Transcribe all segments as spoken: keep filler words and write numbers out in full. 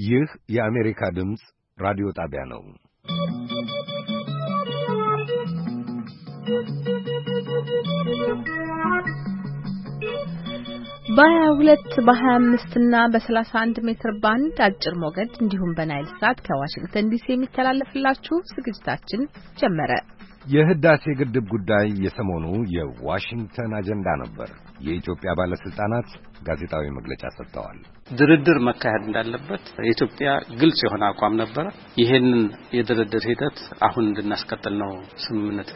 ይህ የአሜሪካ ድምፅ ራዲዮ ጣቢያ ነው። በሃያ ሁለት በሃያ አምስት እና በሰላሳ አንድ ሜትር ባንድ አጭር ሞገድ እንዲሁም በናይል ሳት ከዋሽንግተን ዲሲ የሚተላለፍላችሁ ዝግጅታችን ጀመረ። የህዳሴ ግድብ ጉዳይ የሰሞኑ የዋሽንግተን አጀንዳ ነበር። የኢትዮጵያ ባለስልጣናት ጋዜጣዊ መግለጫ ሰጥተዋል። ድርድር መካሄድ እንዳለበት የኢትዮጵያ ግልጽ የሆነ አቋም ነበር። ይሄንን የድርድር ሂደት አሁን እንድናስቀጥል ነው ስምምነት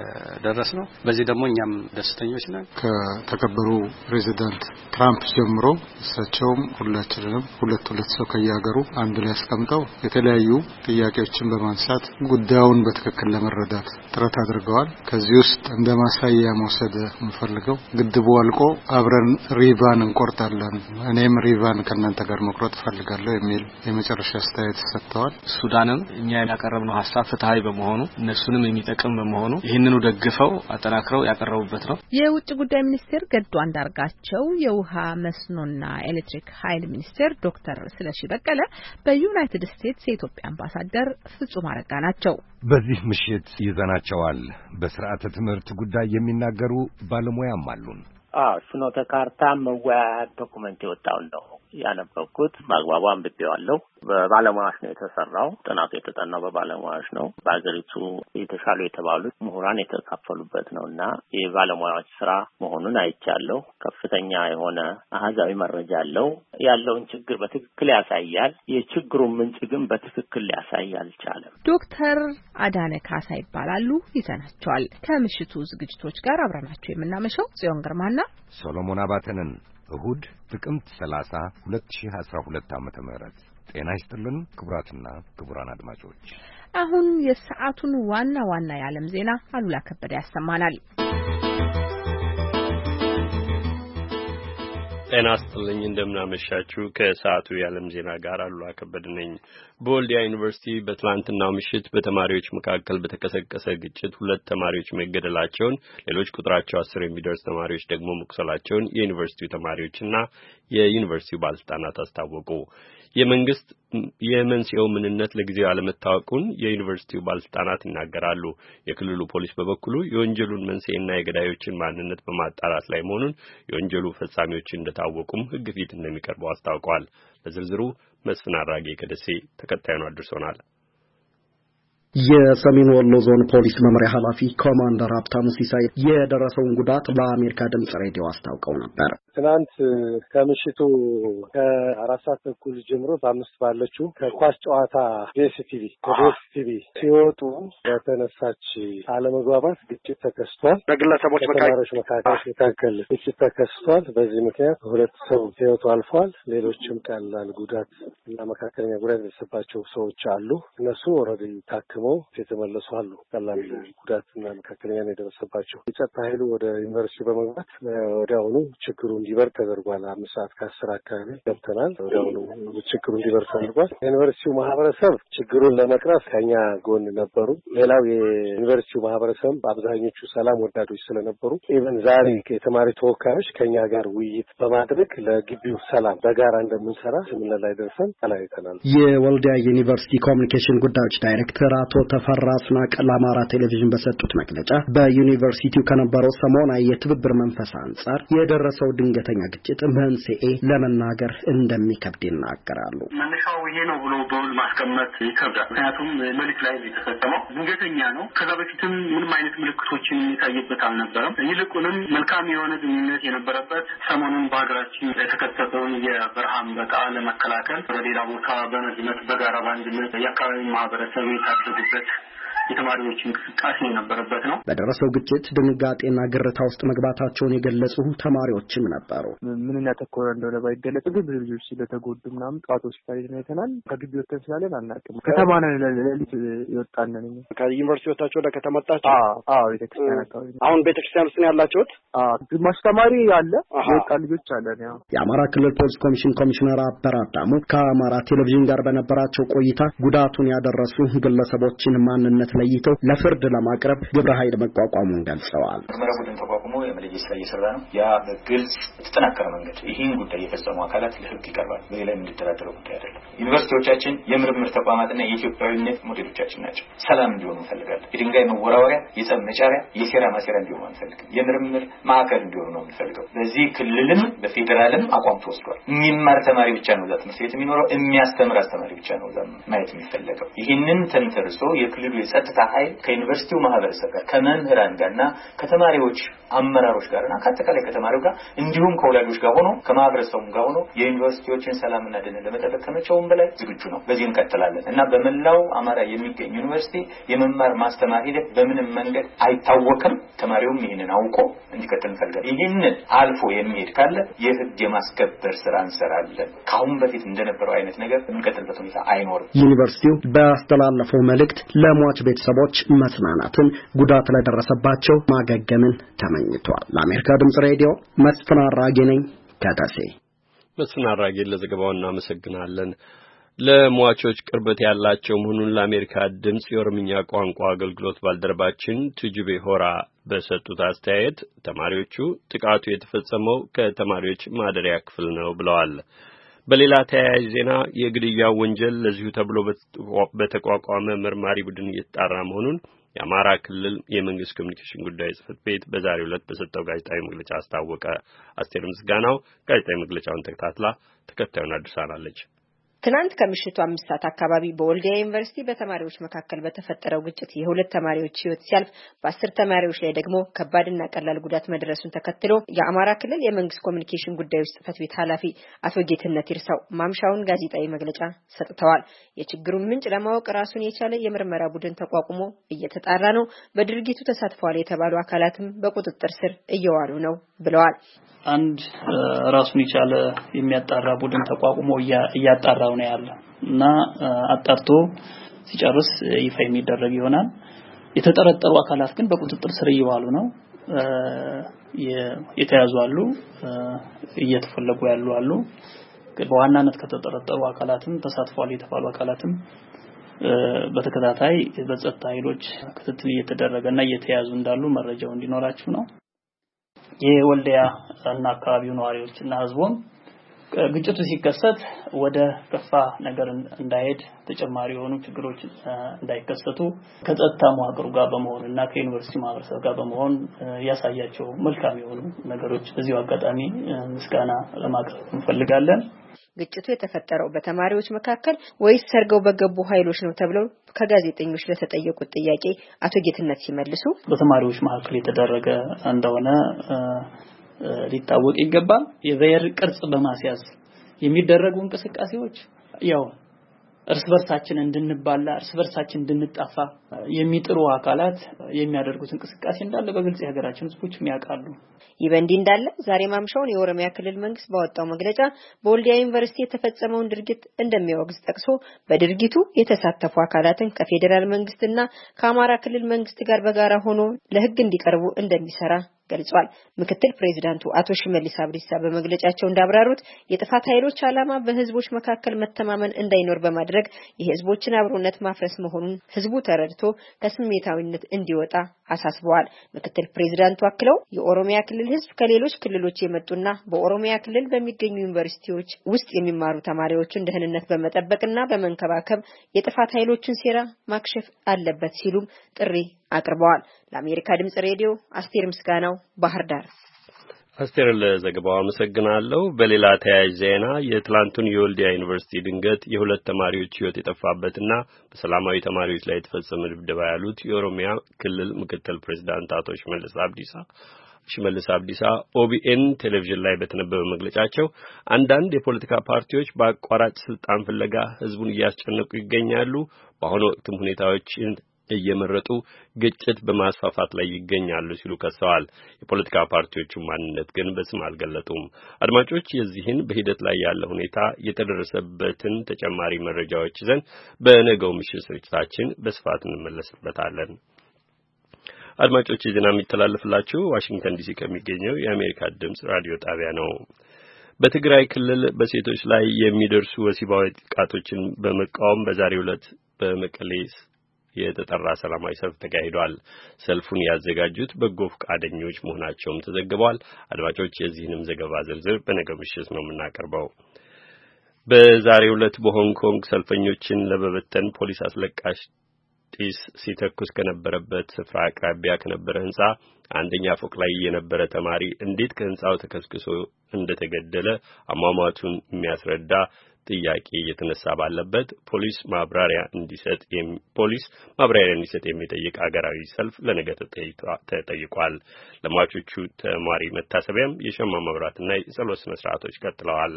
ደረስነው። በዚህ ደግሞ እኛም ደስተኞች ነን። ከተከበሩ ፕሬዚዳንት ትራምፕ ጀምሮ እሳቸውም ሁላችንም ሁለት ሁለት ሰው ከያገሩ አንድ ላይ አስቀምጠው የተለያዩ ጥያቄዎችን በማንሳት ጉዳዩን በትክክል ለመረዳት ጥረት አድርገዋል። ከዚህ ውስጥ እንደ ማሳያ መውሰድ የምፈልገው ግድቡ አልቆ አብረን ሪቫን እንቆርጣለን፣ እኔም ሪቫን ከእናንተ ጋር መቁረጥ ፈልጋለሁ የሚል የመጨረሻ አስተያየት ሰጥተዋል። ሱዳንም እኛ ያቀረብነው ሐሳብ ፍትሃዊ በመሆኑ እነሱንም የሚጠቅም በመሆኑ ይህንኑ ደግፈው አጠናክረው ያቀረቡበት ነው። የውጭ ጉዳይ ሚኒስቴር ገዱ አንዳርጋቸው፣ የውሃ መስኖና ኤሌክትሪክ ኃይል ሚኒስቴር ዶክተር ስለሺ በቀለ፣ በዩናይትድ ስቴትስ የኢትዮጵያ አምባሳደር ፍጹም አረጋ ናቸው። በዚህ ምሽት ይዘናቸዋል። በስርዓተ ትምህርት ጉዳይ የሚናገሩ ባለሙያም አሉን። አዎ ፍኖተ ካርታ መወያያ ዶኩመንት የወጣው ነው ያነበብኩት። ማግባቡ አንብቤዋለሁ። በባለሙያዎች ነው የተሰራው። ጥናቱ የተጠናው በባለሙያዎች ነው። በአገሪቱ የተሻሉ የተባሉት ምሁራን የተካፈሉበት ነውና የባለሙያዎች ስራ መሆኑን አይቻለሁ። ከፍተኛ የሆነ አሃዛዊ መረጃ አለው። ያለውን ችግር በትክክል ያሳያል። የችግሩን ምንጭ ግን በትክክል ሊያሳይ አልቻለም። ዶክተር አዳነ ካሳ ይባላሉ። ይዘናቸዋል። ከምሽቱ ዝግጅቶች ጋር አብረናቸው የምናመሸው ጽዮን ግርማና ሶሎሞን አባተንን። እሁድ ጥቅምት ሰላሳ ሁለት ሺህ አስራ ሁለት ዓመተ ምህረት ጤና ይስጥልን ክቡራትና ክቡራን አድማጮች። አሁን የሰዓቱን ዋና ዋና የዓለም ዜና አሉላ ከበደ ያሰማናል። ጤና ይስጥልኝ እንደምናመሻችሁ። ከሰዓቱ የዓለም ዜና ጋር አሉላ ከበደ ነኝ። በወልዲያ ዩኒቨርሲቲ በትላንትናው ምሽት በተማሪዎች መካከል በተቀሰቀሰ ግጭት ሁለት ተማሪዎች መገደላቸውን፣ ሌሎች ቁጥራቸው አስር የሚደርስ ተማሪዎች ደግሞ መቁሰላቸውን የዩኒቨርሲቲው ተማሪዎችና የዩኒቨርሲቲው ባለስልጣናት አስታወቁ። የመንግስት የመንስኤው ምንነት ለጊዜው ያለመታወቁን የዩኒቨርሲቲው ባለስልጣናት ይናገራሉ። የክልሉ ፖሊስ በበኩሉ የወንጀሉን መንስኤና የገዳዮችን ማንነት በማጣራት ላይ መሆኑን፣ የወንጀሉ ፈጻሚዎች እንደታወቁም ሕግ ፊት እንደሚቀርቡ አስታውቀዋል። ለዝርዝሩ መስፍን አራጌ ከደሴ ተከታዩን አድርሶናል። የሰሜን ወሎ ዞን ፖሊስ መምሪያ ኃላፊ ኮማንደር ሀብታሙ ሲሳይ የደረሰውን ጉዳት ለአሜሪካ ድምጽ ሬዲዮ አስታውቀው ነበር። ትናንት ከምሽቱ ከአራት ሰዓት ተኩል ጀምሮ በአምስት ባለችው ከኳስ ጨዋታ ዲኤስቲቪ ከዲኤስቲቪ ሲወጡ በተነሳች አለመግባባት ግጭት ተከስቷል። በግለሰቦች መካከል ግጭት ተከስቷል። በዚህ ምክንያት ሁለት ሰው ሕይወቱ አልፏል። ሌሎችም ቀላል ጉዳት እና መካከለኛ ጉዳት የደረሰባቸው ሰዎች አሉ። እነሱ ኦልሬዲ ታክመው የተመለሱ አሉ። ቀላል ጉዳትና መካከለኛ የደረሰባቸው የጸጥታ ኃይሉ ወደ ዩኒቨርሲቲ በመግባት ወዲያውኑ ችግሩ እንዲበርድ ተደርጓል። አምስት ሰዓት ከአስር አካባቢ ገብተናል። ወዲያውኑ ችግሩ እንዲበርድ ተደርጓል። የዩኒቨርሲቲው ማህበረሰብ ችግሩን ለመቅረፍ ከኛ ጎን ነበሩ። ሌላው የዩኒቨርሲቲው ማህበረሰብ አብዛኞቹ ሰላም ወዳዶች ስለነበሩ ኢቨን ዛሬ የተማሪ ተወካዮች ከኛ ጋር ውይይት በማድረግ ለግቢው ሰላም በጋራ እንደምንሰራ ስምምነት ላይ ደርሰን ተለያይተናል። የወልዲያ ዩኒቨርሲቲ ኮሚኒኬሽን ጉዳዮች ዳይሬክተር አቶ ተፈራ አስናቀ ለአማራ ቴሌቪዥን በሰጡት መግለጫ በዩኒቨርሲቲው ከነበረው ሰሞናዊ የትብብር መንፈስ አንጻር የደረሰው ድንገተኛ ግጭት መንስኤ ለመናገር እንደሚከብድ ይናገራሉ። መነሻው ይሄ ነው ብሎ በውል ማስቀመጥ ይከብዳል። ምክንያቱም ሌሊት ላይ የተፈጸመው ድንገተኛ ነው። ከዛ በፊትም ምንም አይነት ምልክቶችን የሚታይበት አልነበረም። ይልቁንም መልካም የሆነ ግንኙነት የነበረበት ሰሞኑን በሀገራችን የተከሰተውን የበረሃ አንበጣ ለመከላከል በሌላ ቦታ በመዝመት በጋራ በአንድነት የአካባቢ ማህበረሰብ የታደጉበት የተማሪዎች እንቅስቃሴ የነበረበት ነው። በደረሰው ግጭት ድንጋጤና ግርታ ውስጥ መግባታቸውን የገለጹ ተማሪዎችም ነበሩ። ምን ያተኮረ እንደሆነ ባይገለጽ ግን ብዙ ልጆች ስለተጎዱ ምናምን ጠዋት ሆስፒታል አይተናል። ከግቢ ወጥተን ስላለን አናውቅም። ከተማ ነን ለሊት ይወጣን ነን። ከዩኒቨርሲቲ ወጣችሁ ወደ ከተማ መጣችሁ? አዎ አዎ ቤተክርስቲያን አካባቢ። አሁን ቤተክርስቲያን ውስጥ ነው ያላችሁት? አዎ ግማሽ ተማሪ አለ፣ የወጣ ልጆች አለን። ያው የአማራ ክልል ፖሊስ ኮሚሽን ኮሚሽነር አበራ አዳሙ ከአማራ ቴሌቪዥን ጋር በነበራቸው ቆይታ ጉዳቱን ያደረሱ ግለሰቦችን ማንነት ለይቶ ለፍርድ ለማቅረብ ግብረ ኃይል መቋቋሙን ገልጸዋል። ምርመራ ቡድን ተቋቁሞ የመለየት ስራ እየሰራ ነው። ያ በግልጽ የተጠናከረ መንገድ ይህን ጉዳይ የፈጸሙ አካላት ለህግ ይቀርባል። በሌላ የምንደራደረው ጉዳይ አይደለም። ዩኒቨርሲቲዎቻችን የምርምር ተቋማትና የኢትዮጵያዊነት ሞዴሎቻችን ናቸው። ሰላም እንዲሆኑ እንፈልጋለን። የድንጋይ መወራወሪያ፣ የጸብ መጫሪያ፣ የሴራ ማሴራ እንዲሆኑ አንፈልግም። የምርምር ማዕከል እንዲሆኑ ነው የምንፈልገው። በዚህ ክልልም በፌደራልም አቋም ተወስዷል። የሚማር ተማሪ ብቻ ነው እዛ ትምህርት ቤት የሚኖረው፣ የሚያስተምር አስተማሪ ብቻ ነው እዛ ማየት የሚፈልገው። ይህንን ተንተርሶ የክልሉ የጸጥታ ኃይል ከዩኒቨርሲቲው ማህበረሰብ ጋር ከመምህራን ጋርና ከተማሪዎች አመራሮች ጋርና ከአጠቃላይ ከተማሪው ጋር እንዲሁም ከወላጆች ጋር ሆኖ ከማህበረሰቡ ጋር ሆኖ የዩኒቨርሲቲዎችን ሰላምና ደህንነት ለመጠበቅ ከመቼውም በላይ ዝግጁ ነው። በዚህ እንቀጥላለን እና በመላው አማራ የሚገኝ ዩኒቨርሲቲ የመማር ማስተማር ሂደት በምንም መንገድ አይታወቅም። ተማሪውም ይህንን አውቆ እንዲቀጥል እንፈልጋለን። ይህንን አልፎ የሚሄድ ካለ የህግ የማስከበር ስራ እንሰራለን። ከአሁን በፊት እንደነበረው አይነት ነገር የሚቀጥልበት ሁኔታ አይኖርም። ዩኒቨርሲቲው ባስተላለፈው መልእክት ለሟች ቤተሰቦች መጽናናትን፣ ጉዳት ለደረሰባቸው ማገገምን ተመኝቷል። ለአሜሪካ ድምጽ ሬዲዮ መስፍን አራጌ ነኝ ከደሴ። መስፍን አራጌ ለዘገባው እናመሰግናለን። ለሟቾች ቅርበት ያላቸው መሆኑን ለአሜሪካ ድምጽ የኦሮምኛ ቋንቋ አገልግሎት ባልደረባችን ትጁቤ ሆራ በሰጡት አስተያየት ተማሪዎቹ ጥቃቱ የተፈጸመው ከተማሪዎች ማደሪያ ክፍል ነው ብለዋል። በሌላ ተያያዥ ዜና የግድያ ወንጀል ለዚሁ ተብሎ በተቋቋመ መርማሪ ቡድን እየተጣራ መሆኑን የአማራ ክልል የመንግስት ኮሚኒኬሽን ጉዳዮች ጽሕፈት ቤት በዛሬው ዕለት በሰጠው ጋዜጣዊ መግለጫ አስታወቀ። አስቴር ምስጋናው ጋዜጣዊ መግለጫውን ተከታትላ ተከታዩን አድርሳናለች። ትናንት ከምሽቱ አምስት ሰዓት አካባቢ በወልዲያ ዩኒቨርሲቲ በተማሪዎች መካከል በተፈጠረው ግጭት የሁለት ተማሪዎች ሕይወት ሲያልፍ በአስር ተማሪዎች ላይ ደግሞ ከባድና ቀላል ጉዳት መድረሱን ተከትሎ የአማራ ክልል የመንግስት ኮሚኒኬሽን ጉዳዮች ጽሕፈት ቤት ኃላፊ አቶ ጌትነት ይርሳው ማምሻውን ጋዜጣዊ መግለጫ ሰጥተዋል። የችግሩን ምንጭ ለማወቅ ራሱን የቻለ የምርመራ ቡድን ተቋቁሞ እየተጣራ ነው፣ በድርጊቱ ተሳትፈዋል የተባሉ አካላትም በቁጥጥር ስር እየዋሉ ነው ብለዋል። አንድ ራሱን የቻለ የሚያጣራ ቡድን ተቋቁሞ እያጣራው ነው ያለው እና አጣርቶ ሲጨርስ ይፋ የሚደረግ ይሆናል። የተጠረጠሩ አካላት ግን በቁጥጥር ስር እየዋሉ ነው። የተያዙ አሉ፣ እየተፈለጉ ያሉ አሉ። በዋናነት ከተጠረጠሩ አካላትም ተሳትፈዋል የተባሉ አካላትም በተከታታይ በጸጥታ ኃይሎች ክትትል እየተደረገና እየተያዙ እንዳሉ መረጃው እንዲኖራችሁ ነው። የወልዲያ እና አካባቢው ነዋሪዎችና ህዝቡም ግጭቱ ሲከሰት ወደ ከፋ ነገር እንዳይሄድ ተጨማሪ የሆኑ ችግሮች እንዳይከሰቱ ከጸጥታ መዋቅሩ ጋር በመሆንና ከዩኒቨርሲቲ ማህበረሰብ ጋር በመሆን ያሳያቸው መልካም የሆኑ ነገሮች በዚሁ አጋጣሚ ምስጋና ለማቅረብ እንፈልጋለን። ግጭቱ የተፈጠረው በተማሪዎች መካከል ወይስ ሰርገው በገቡ ኃይሎች ነው ተብለው ከጋዜጠኞች ለተጠየቁት ጥያቄ አቶ ጌትነት ሲመልሱ በተማሪዎች መካከል የተደረገ እንደሆነ ሊታወቅ ይገባል። የዘር ቅርጽ በማስያዝ የሚደረጉ እንቅስቃሴዎች ያው እርስ በርሳችን እንድንባላ እርስ በርሳችን እንድንጣፋ የሚጥሩ አካላት የሚያደርጉት እንቅስቃሴ እንዳለ በግልጽ የሀገራችን ህዝቦች ያውቃሉ። ይበንዲ እንዳለ ዛሬ ማምሻውን የኦሮሚያ ክልል መንግስት ባወጣው መግለጫ በወልዲያ ዩኒቨርሲቲ የተፈጸመውን ድርጊት እንደሚያወግዝ ጠቅሶ በድርጊቱ የተሳተፉ አካላትን ከፌደራል መንግስትና ከአማራ ክልል መንግስት ጋር በጋራ ሆኖ ለህግ እንዲቀርቡ እንደሚሰራ ገልጿል። ምክትል ፕሬዝዳንቱ አቶ ሽመልስ አብዲሳ በመግለጫቸው እንዳብራሩት የጥፋት ኃይሎች ዓላማ በህዝቦች መካከል መተማመን እንዳይኖር በማድረግ የህዝቦችን አብሮነት ማፍረስ መሆኑን ህዝቡ ተረድቶ ከስሜታዊነት እንዲወጣ አሳስበዋል። ምክትል ፕሬዝዳንቱ አክለው የኦሮሚያ ክልል ህዝብ ከሌሎች ክልሎች የመጡና በኦሮሚያ ክልል በሚገኙ ዩኒቨርሲቲዎች ውስጥ የሚማሩ ተማሪዎችን ደህንነት በመጠበቅና በመንከባከብ የጥፋት ኃይሎችን ሴራ ማክሸፍ አለበት ሲሉም ጥሪ አቅርበዋል። ለአሜሪካ ድምጽ ሬዲዮ አስቴር ምስጋናው ባህር ዳር። አስቴር ለዘገባው አመሰግናለሁ። በሌላ ተያያዥ ዜና የትላንቱን የወልዲያ ዩኒቨርሲቲ ድንገት የሁለት ተማሪዎች ህይወት የጠፋበትና በሰላማዊ ተማሪዎች ላይ የተፈጸመ ድብደባ ያሉት የኦሮሚያ ክልል ምክትል ፕሬዝዳንት አቶ ሽመልስ አብዲሳ ሽመልስ አብዲሳ ኦቢኤን ቴሌቪዥን ላይ በተነበበ መግለጫቸው አንዳንድ የፖለቲካ ፓርቲዎች በአቋራጭ ስልጣን ፍለጋ ህዝቡን እያስጨነቁ ይገኛሉ፣ በአሁኑ ወቅትም ሁኔታዎችን እየመረጡ ግጭት በማስፋፋት ላይ ይገኛሉ ሲሉ ከሰዋል። የፖለቲካ ፓርቲዎቹ ማንነት ግን በስም አልገለጡም። አድማጮች የዚህን በሂደት ላይ ያለ ሁኔታ የተደረሰበትን ተጨማሪ መረጃዎች ይዘን በነገው ምሽት ስርጭታችን በስፋት እንመለስበታለን። አድማጮች ዜና የሚተላለፍላችሁ ዋሽንግተን ዲሲ ከሚገኘው የአሜሪካ ድምጽ ራዲዮ ጣቢያ ነው። በትግራይ ክልል በሴቶች ላይ የሚደርሱ ወሲባዊ ጥቃቶችን በመቃወም በዛሬው ዕለት በመቀሌ የተጠራ ሰላማዊ ሰልፍ ተካሂዷል። ሰልፉን ያዘጋጁት በጎ ፈቃደኞች መሆናቸውም ተዘግቧል። አድማጮች የዚህንም ዘገባ ዝርዝር በነገው ምሽት ነው የምናቀርበው። በዛሬው ዕለት በሆንግ ኮንግ ሰልፈኞችን ለመበተን ፖሊስ አስለቃሽ ጢስ ሲተኩስ ከነበረበት ስፍራ አቅራቢያ ከነበረ ህንጻ አንደኛ ፎቅ ላይ የነበረ ተማሪ እንዴት ከህንጻው ተከስክሶ እንደተገደለ አሟሟቱን የሚያስረዳ ጥያቄ እየተነሳ ባለበት ፖሊስ ማብራሪያ እንዲሰጥ ፖሊስ ማብራሪያ እንዲሰጥ የሚጠይቅ አገራዊ ሰልፍ ለነገ ተጠይቋል። ለሟቾቹ ተማሪ መታሰቢያም የሸማ መብራትና የጸሎት ስነ ስርዓቶች ቀጥለዋል።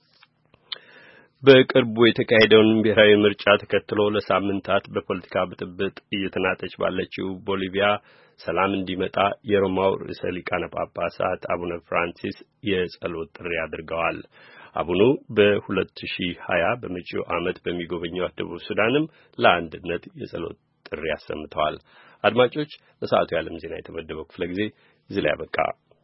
በቅርቡ የተካሄደውን ብሔራዊ ምርጫ ተከትሎ ለሳምንታት በፖለቲካ ብጥብጥ እየተናጠች ባለችው ቦሊቪያ ሰላም እንዲመጣ የሮማው ርዕሰ ሊቃነ ጳጳሳት አቡነ ፍራንሲስ የጸሎት ጥሪ አድርገዋል። አቡኑ በሁለት ሺህ ሀያ በመጪው ዓመት በሚጎበኙት ደቡብ ሱዳንም ለአንድነት የጸሎት ጥሪ አሰምተዋል። አድማጮች ለሰዓቱ የዓለም ዜና የተመደበው ክፍለ ጊዜ እዚህ ላይ አበቃ።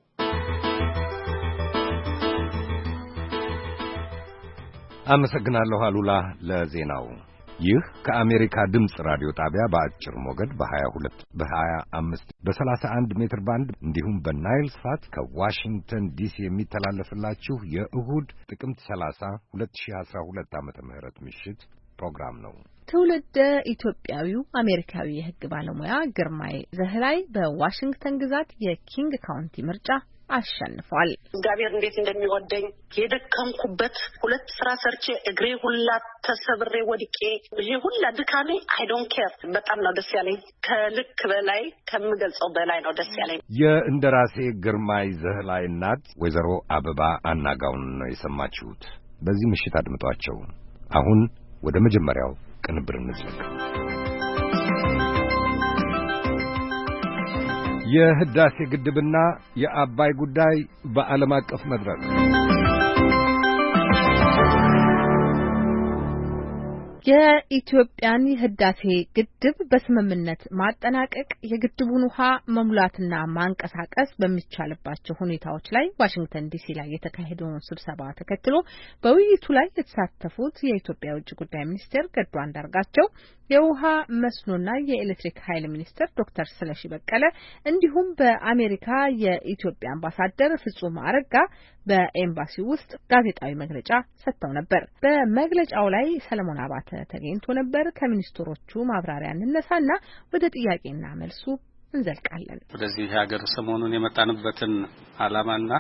አመሰግናለሁ አሉላ ለዜናው። ይህ ከአሜሪካ ድምጽ ራዲዮ ጣቢያ በአጭር ሞገድ በ22 በ25 በ31 ሜትር ባንድ እንዲሁም በናይል ሳት ከዋሽንግተን ዲሲ የሚተላለፍላችሁ የእሁድ ጥቅምት ሰላሳ ሁለት ሺህ አስራ ሁለት ዓመተ ምህረት ምሽት ፕሮግራም ነው። ትውልደ ኢትዮጵያዊው አሜሪካዊ የሕግ ባለሙያ ግርማይ ዘህላይ በዋሽንግተን ግዛት የኪንግ ካውንቲ ምርጫ አሸንፏል። እግዚአብሔር እንዴት እንደሚወደኝ የደከምኩበት ሁለት ስራ ሰርቼ እግሬ ሁላ ተሰብሬ ወድቄ ይሄ ሁላ ድካሜ አይ ዶንት ኬር በጣም ነው ደስ ያለኝ። ከልክ በላይ ከምገልጸው በላይ ነው ደስ ያለኝ። የእንደራሴ ግርማይ ዘህላይ እናት ወይዘሮ አበባ አናጋውን ነው የሰማችሁት። በዚህ ምሽት አድምጧቸው። አሁን ወደ መጀመሪያው ቅንብር እንዝለቅ። የህዳሴ ግድብና የአባይ ጉዳይ በዓለም አቀፍ መድረክ የኢትዮጵያን የህዳሴ ግድብ በስምምነት ማጠናቀቅ የግድቡን ውሃ መሙላትና ማንቀሳቀስ በሚቻልባቸው ሁኔታዎች ላይ ዋሽንግተን ዲሲ ላይ የተካሄደውን ስብሰባ ተከትሎ በውይይቱ ላይ የተሳተፉት የኢትዮጵያ ውጭ ጉዳይ ሚኒስቴር ገዱ አንዳርጋቸው፣ የውሃ መስኖና የኤሌክትሪክ ኃይል ሚኒስትር ዶክተር ስለሺ በቀለ እንዲሁም በአሜሪካ የኢትዮጵያ አምባሳደር ፍጹም አረጋ በኤምባሲው ውስጥ ጋዜጣዊ መግለጫ ሰጥተው ነበር። በመግለጫው ላይ ሰለሞን አባተ ተገኝቶ ነበር። ከሚኒስትሮቹ ማብራሪያ እንነሳና ወደ ጥያቄና መልሱ እንዘልቃለን። ወደዚህ ሀገር ሰሞኑን የመጣንበትን ዓላማና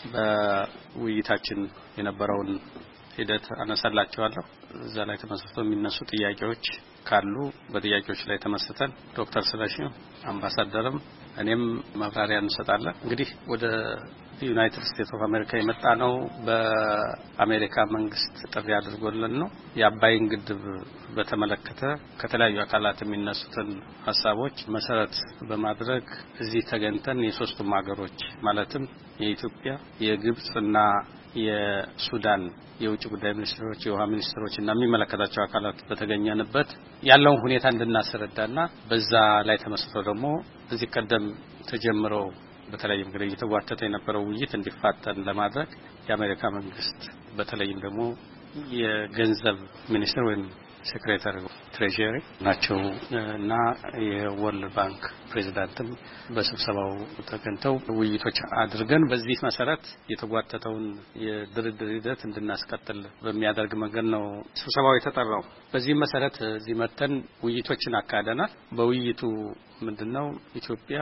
በውይይታችን የነበረውን ሂደት አነሳላችኋለሁ። እዛ ላይ ተመስርቶ የሚነሱ ጥያቄዎች ካሉ በጥያቄዎች ላይ ተመስርተን ዶክተር ስለሺ አምባሳደርም እኔም ማብራሪያ እንሰጣለን። እንግዲህ ወደ ዩናይትድ ስቴትስ ኦፍ አሜሪካ የመጣ ነው በአሜሪካ መንግስት ጥሪ አድርጎልን ነው። የአባይን ግድብ በተመለከተ ከተለያዩ አካላት የሚነሱትን ሐሳቦች መሰረት በማድረግ እዚህ ተገኝተን የሶስቱም ሀገሮች ማለትም የኢትዮጵያ፣ የግብጽና የሱዳን የውጭ ጉዳይ ሚኒስትሮች፣ የውሃ ሚኒስትሮች እና የሚመለከታቸው አካላት በተገኘንበት ያለውን ሁኔታ እንድናስረዳና በዛ ላይ ተመስርቶ ደግሞ እዚህ ቀደም ተጀምረው በተለይም እንግዲህ እየተጓተተ የነበረው ውይይት እንዲፋጠን ለማድረግ የአሜሪካ መንግስት በተለይም ደግሞ የገንዘብ ሚኒስትር ወይም ሴክሬታሪ ትሬጀሪ ናቸው እና የወርልድ ባንክ ፕሬዚዳንትም በስብሰባው ተገኝተው ውይይቶች አድርገን በዚህ መሰረት የተጓተተውን የድርድር ሂደት እንድናስቀጥል በሚያደርግ መንገድ ነው ስብሰባው የተጠራው። በዚህ መሰረት እዚህ መተን ውይይቶችን አካሂደናል። በውይይቱ ምንድነው ኢትዮጵያ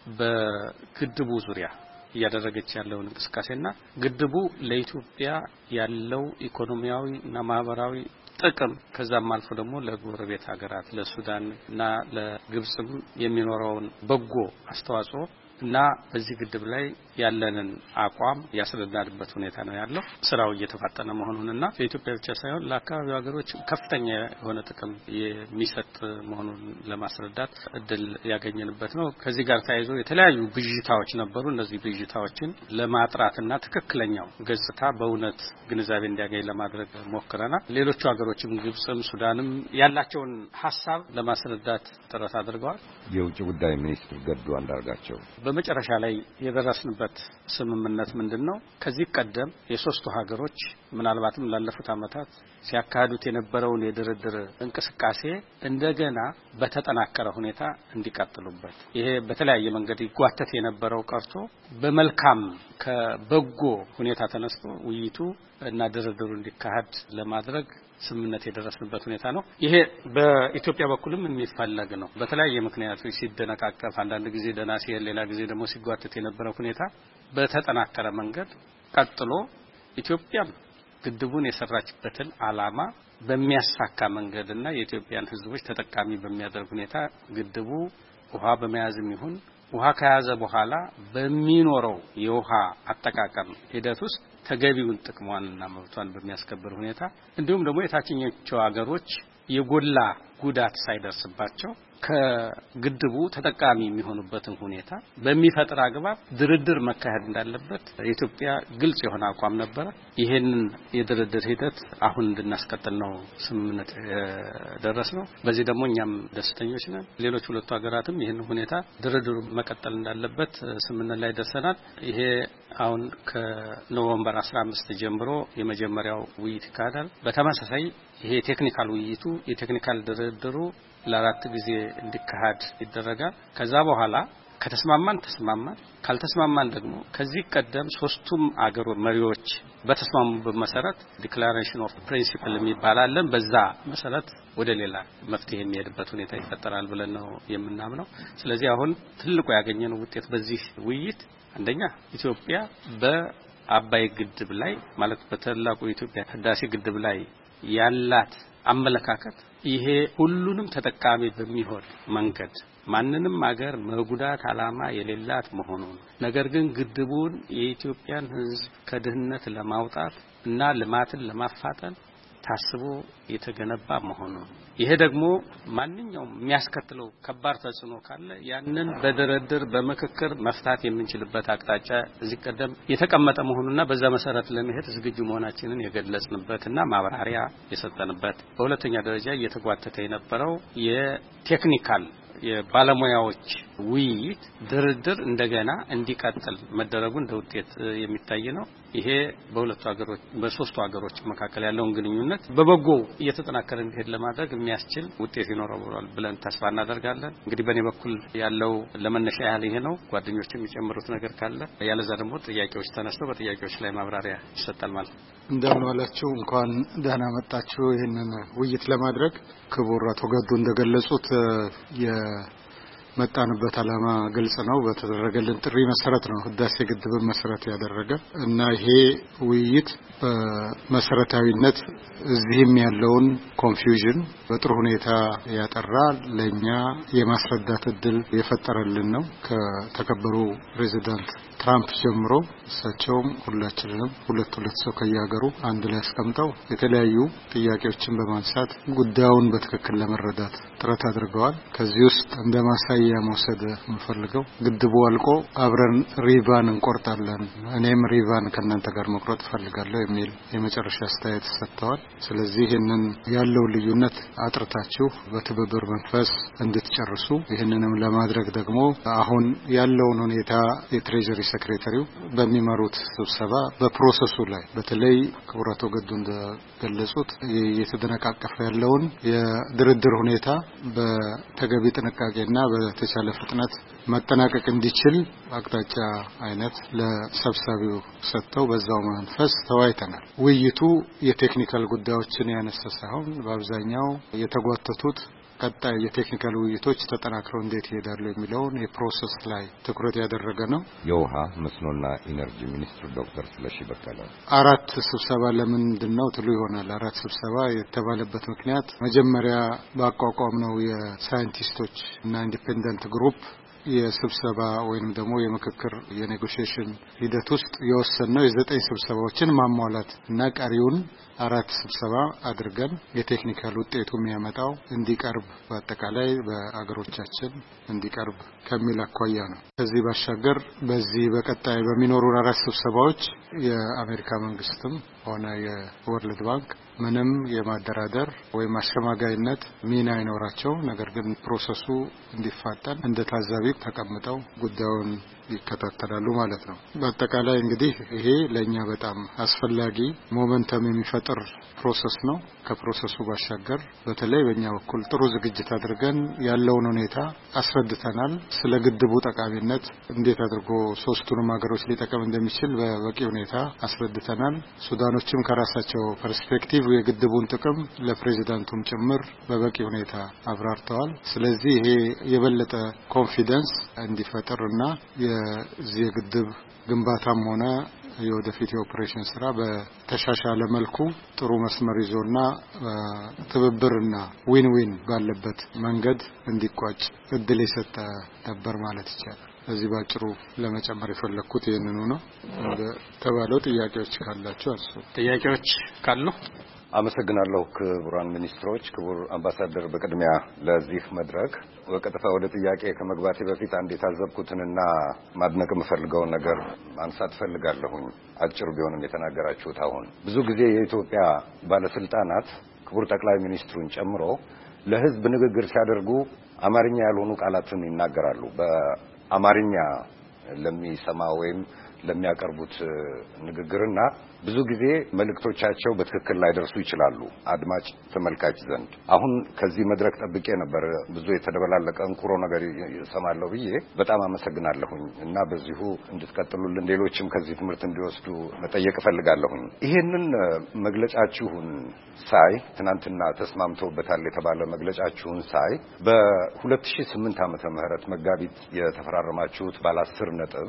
በግድቡ ዙሪያ እያደረገች ያለውን እንቅስቃሴና ግድቡ ለኢትዮጵያ ያለው ኢኮኖሚያዊ እና ማህበራዊ ጥቅም ከዛም አልፎ ደግሞ ለጎረቤት ሀገራት ለሱዳን እና ለግብጽም የሚኖረውን በጎ አስተዋጽኦ እና በዚህ ግድብ ላይ ያለንን አቋም ያስረዳንበት ሁኔታ ነው ያለው። ስራው እየተፋጠነ መሆኑንና ለኢትዮጵያ ብቻ ሳይሆን ለአካባቢው ሀገሮች ከፍተኛ የሆነ ጥቅም የሚሰጥ መሆኑን ለማስረዳት እድል ያገኘንበት ነው። ከዚህ ጋር ተያይዞ የተለያዩ ብዥታዎች ነበሩ። እነዚህ ብዥታዎችን ለማጥራትና ትክክለኛው ገጽታ በእውነት ግንዛቤ እንዲያገኝ ለማድረግ ሞክረናል። ሌሎቹ ሀገሮችም ግብጽም ሱዳንም ያላቸውን ሐሳብ ለማስረዳት ጥረት አድርገዋል። የውጭ ጉዳይ ሚኒስትር ገዱ አንዳርጋቸው በመጨረሻ ላይ የደረስንበት ስምምነት ምንድነው? ከዚህ ቀደም የሶስቱ ሀገሮች ምናልባትም ላለፉት ዓመታት ሲያካሂዱት የነበረውን የድርድር እንቅስቃሴ እንደገና በተጠናከረ ሁኔታ እንዲቀጥሉበት ይሄ በተለያየ መንገድ ይጓተት የነበረው ቀርቶ በመልካም ከበጎ ሁኔታ ተነስቶ ውይይቱ እና ድርድሩ እንዲካሄድ ለማድረግ ስምምነት የደረስንበት ሁኔታ ነው። ይሄ በኢትዮጵያ በኩልም የሚፈለግ ነው። በተለያየ ምክንያቶች ሲደነቃቀፍ አንዳንድ ጊዜ ደና ሲል ሌላ ጊዜ ደግሞ ሲጓተት የነበረው ሁኔታ በተጠናከረ መንገድ ቀጥሎ ኢትዮጵያም ግድቡን የሰራችበትን ዓላማ በሚያሳካ መንገድና የኢትዮጵያን ሕዝቦች ተጠቃሚ በሚያደርግ ሁኔታ ግድቡ ውሃ በመያዝም ይሁን ውሃ ከያዘ በኋላ በሚኖረው የውሃ አጠቃቀም ሂደት ውስጥ ተገቢውን ጥቅሟንና መብቷን በሚያስከብር ሁኔታ እንዲሁም ደግሞ የታችኞቹ ሀገሮች የጎላ ጉዳት ሳይደርስባቸው ከግድቡ ተጠቃሚ የሚሆኑበትን ሁኔታ በሚፈጥር አግባብ ድርድር መካሄድ እንዳለበት የኢትዮጵያ ግልጽ የሆነ አቋም ነበር። ይሄንን የድርድር ሂደት አሁን እንድናስቀጥል ነው ስምምነት ደረስነው። በዚህ ደግሞ እኛም ደስተኞች ነን። ሌሎች ሁለቱ ሀገራትም ይሄንን ሁኔታ ድርድሩ መቀጠል እንዳለበት ስምምነት ላይ ደርሰናል። ይሄ አሁን ከኖቬምበር አስራ አምስት ጀምሮ የመጀመሪያው ውይይት ይካሄዳል። በተመሳሳይ ይሄ ቴክኒካል ውይይቱ የቴክኒካል ድርድሩ ለአራት ጊዜ እንዲካሄድ ይደረጋል። ከዛ በኋላ ከተስማማን ተስማማን ካልተስማማን ደግሞ ከዚህ ቀደም ሶስቱም አገር መሪዎች በተስማሙበት መሰረት ዲክላሬሽን ኦፍ ፕሪንሲፕል የሚባላለን በዛ መሰረት ወደ ሌላ መፍትሄ የሚሄድበት ሁኔታ ይፈጠራል ብለን ነው የምናምነው። ስለዚህ አሁን ትልቁ ያገኘነው ውጤት በዚህ ውይይት አንደኛ ኢትዮጵያ በአባይ ግድብ ላይ ማለት በተላቁ የኢትዮጵያ ህዳሴ ግድብ ላይ ያላት አመለካከት ይሄ ሁሉንም ተጠቃሚ በሚሆን መንገድ ማንንም አገር መጉዳት አላማ የሌላት መሆኑን ነገር ግን ግድቡን የኢትዮጵያን ህዝብ ከድህነት ለማውጣት እና ልማትን ለማፋጠን ታስቦ የተገነባ መሆኑን ይሄ ደግሞ ማንኛውም የሚያስከትለው ከባድ ተጽዕኖ ካለ ያንን በድርድር በመከከር መፍታት የምንችልበት አቅጣጫ እዚህ ቀደም የተቀመጠ መሆኑና በዛ መሰረት ለመሄድ ዝግጁ መሆናችንን የገለጽንበትና ማብራሪያ የሰጠንበት በሁለተኛ ደረጃ እየተጓተተ የነበረው የቴክኒካል የባለሙያዎች ውይይት ድርድር እንደገና እንዲቀጥል መደረጉ እንደ ውጤት የሚታይ ነው። ይሄ በሁለቱ ሀገሮች በሶስቱ ሀገሮች መካከል ያለውን ግንኙነት በበጎ እየተጠናከረ እንዲሄድ ለማድረግ የሚያስችል ውጤት ይኖረዋል ብለን ተስፋ እናደርጋለን። እንግዲህ በእኔ በኩል ያለው ለመነሻ ያህል ይሄ ነው። ጓደኞች የሚጨምሩት ነገር ካለ ያለዛ ደግሞ ጥያቄዎች ተነስተው በጥያቄዎች ላይ ማብራሪያ ይሰጣል ማለት ነው። እንደምን ዋላችሁ፣ እንኳን ደህና መጣችሁ። ይሄንን ውይይት ለማድረግ ክቡር አቶ ገዱ እንደገለጹት የመጣንበት ዓላማ ግልጽ ነው። በተደረገልን ጥሪ መሰረት ነው ህዳሴ ግድብን መሰረት ያደረገ እና ይሄ ውይይት በመሰረታዊነት እዚህም ያለውን ኮንፊውዥን በጥሩ ሁኔታ ያጠራ ለኛ የማስረዳት እድል የፈጠረልን ነው። ከተከበሩ ፕሬዚዳንት ትራምፕ ጀምሮ እሳቸውም ሁላችንንም ሁለት ሁለት ሰው ከያገሩ አንድ ላይ አስቀምጠው የተለያዩ ጥያቄዎችን በማንሳት ጉዳዩን በትክክል ለመረዳት ጥረት አድርገዋል። ከዚህ ውስጥ እንደ ማሳያ መውሰድ የምፈልገው ግድቡ አልቆ አብረን ሪቫን እንቆርጣለን፣ እኔም ሪቫን ከእናንተ ጋር መቁረጥ ፈልጋለሁ የሚል የመጨረሻ አስተያየት ሰጥተዋል። ስለዚህ ይህንን ያለው ልዩነት አጥርታችሁ በትብብር መንፈስ እንድትጨርሱ ይህንንም ለማድረግ ደግሞ አሁን ያለውን ሁኔታ የትሬጀሪ ሴክሬታሪው በሚመሩት ስብሰባ በፕሮሰሱ ላይ በተለይ ክቡር አቶ ገዱ እንደገለጹት የተደነቃቀፈ ያለውን የድርድር ሁኔታ በተገቢ ጥንቃቄና በተቻለ ፍጥነት መጠናቀቅ እንዲችል አቅጣጫ አይነት ለሰብሳቢው ሰጥተው በዛው መንፈስ ተወያይተናል። ውይይቱ የቴክኒካል ጉዳዮችን ያነሳ ሳይሆን በአብዛኛው የተጓተቱት ቀጣይ የቴክኒካል ውይይቶች ተጠናክረው እንዴት ይሄዳሉ የሚለውን የፕሮሰስ ላይ ትኩረት ያደረገ ነው። የውሃ መስኖና ኢነርጂ ሚኒስትር ዶክተር ስለሺ በቀለ አራት ስብሰባ ለምንድን ነው ትሉ ይሆናል። አራት ስብሰባ የተባለበት ምክንያት መጀመሪያ ባቋቋም ነው የሳይንቲስቶች እና ኢንዲፔንደንት ግሩፕ የስብሰባ ወይንም ደግሞ የምክክር የኔጎሺዬሽን ሂደት ውስጥ የወሰነው የዘጠኝ ስብሰባዎችን ማሟላት እና ቀሪውን አራት ስብሰባ አድርገን የቴክኒካል ውጤቱ የሚያመጣው እንዲቀርብ በአጠቃላይ በአገሮቻችን እንዲቀርብ ከሚል አኳያ ነው። ከዚህ ባሻገር በዚህ በቀጣይ በሚኖሩ አራት ስብሰባዎች የአሜሪካ መንግስትም ሆነ የወርልድ ባንክ ምንም የማደራደር ወይም አሸማጋይነት ሚና አይኖራቸው። ነገር ግን ፕሮሰሱ እንዲፋጠን እንደ ታዛቢ ተቀምጠው ጉዳዩን ይከታተላሉ ማለት ነው። በአጠቃላይ እንግዲህ ይሄ ለኛ በጣም አስፈላጊ ሞመንተም የሚፈጥር ፕሮሰስ ነው። ከፕሮሰሱ ባሻገር በተለይ በእኛ በኩል ጥሩ ዝግጅት አድርገን ያለውን ሁኔታ አስረድተናል። ስለ ግድቡ ጠቃሚነት እንዴት አድርጎ ሶስቱንም ሀገሮች ሊጠቀም እንደሚችል በበቂ ሁኔታ አስረድተናል። ሱዳኖችም ከራሳቸው ፐርስፔክቲቭ የግድቡን ጥቅም ለፕሬዚዳንቱም ጭምር በበቂ ሁኔታ አብራርተዋል። ስለዚህ ይሄ የበለጠ ኮንፊደንስ እንዲፈጠርና የዚህ ግድብ ግንባታም ሆነ የወደፊት የኦፕሬሽን ስራ በተሻሻለ መልኩ ጥሩ መስመር ይዞና ትብብርና ዊን ዊን ባለበት መንገድ እንዲቋጭ እድል የሰጠ ነበር ማለት ይቻላል። እዚህ ባጭሩ ለመጨመር የፈለኩት ይሄንኑ ነው። ተባለው ጥያቄዎች ካላችሁ አርሱ ጥያቄዎች ካሉ አመሰግናለሁ። ክቡራን ሚኒስትሮች፣ ክቡር አምባሳደር፣ በቅድሚያ ለዚህ መድረክ ወቀጥታ ወደ ጥያቄ ከመግባቴ በፊት አንድ የታዘብኩትንና ማድነቅ የምፈልገው ነገር ማንሳት ፈልጋለሁኝ። አጭር ቢሆንም የተናገራችሁት አሁን ብዙ ጊዜ የኢትዮጵያ ባለስልጣናት ክቡር ጠቅላይ ሚኒስትሩን ጨምሮ ለህዝብ ንግግር ሲያደርጉ አማርኛ ያልሆኑ ቃላትን ይናገራሉ። በአማርኛ ለሚሰማ ወይም ለሚያቀርቡት ንግግርና ብዙ ጊዜ መልእክቶቻቸው በትክክል ላይ ደርሱ ይችላሉ አድማጭ ተመልካች ዘንድ። አሁን ከዚህ መድረክ ጠብቄ ነበር ብዙ የተደበላለቀ እንቁሮ ነገር ሰማለሁ ብዬ በጣም አመሰግናለሁኝ እና በዚሁ እንድትቀጥሉልን ሌሎችም ከዚህ ትምህርት እንዲወስዱ መጠየቅ ፈልጋለሁኝ። ይሄንን መግለጫችሁን ሳይ ትናንትና ተስማምተውበታል የተባለ መግለጫችሁን ሳይ በሁለት ሺህ ስምንት ዓመተ ምህረት መጋቢት የተፈራረማችሁት ባለ አስር ነጥብ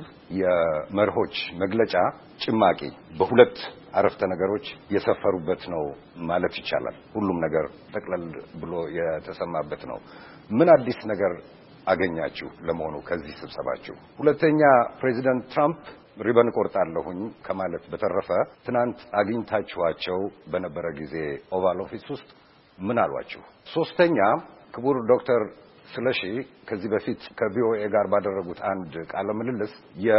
የመርሆች መግለጫ ጭማቂ በሁለት አረፍተ ነገሮች የሰፈሩበት ነው ማለት ይቻላል። ሁሉም ነገር ጠቅለል ብሎ የተሰማበት ነው። ምን አዲስ ነገር አገኛችሁ ለመሆኑ ከዚህ ስብሰባችሁ? ሁለተኛ ፕሬዚዳንት ትራምፕ ሪበን ቆርጣለሁኝ ከማለት በተረፈ ትናንት አግኝታችኋቸው በነበረ ጊዜ ኦቫል ኦፊስ ውስጥ ምን አሏችሁ? ሶስተኛ ክቡር ዶክተር ስለሺ ከዚህ በፊት ከቪኦኤ ጋር ባደረጉት አንድ ቃለ ምልልስ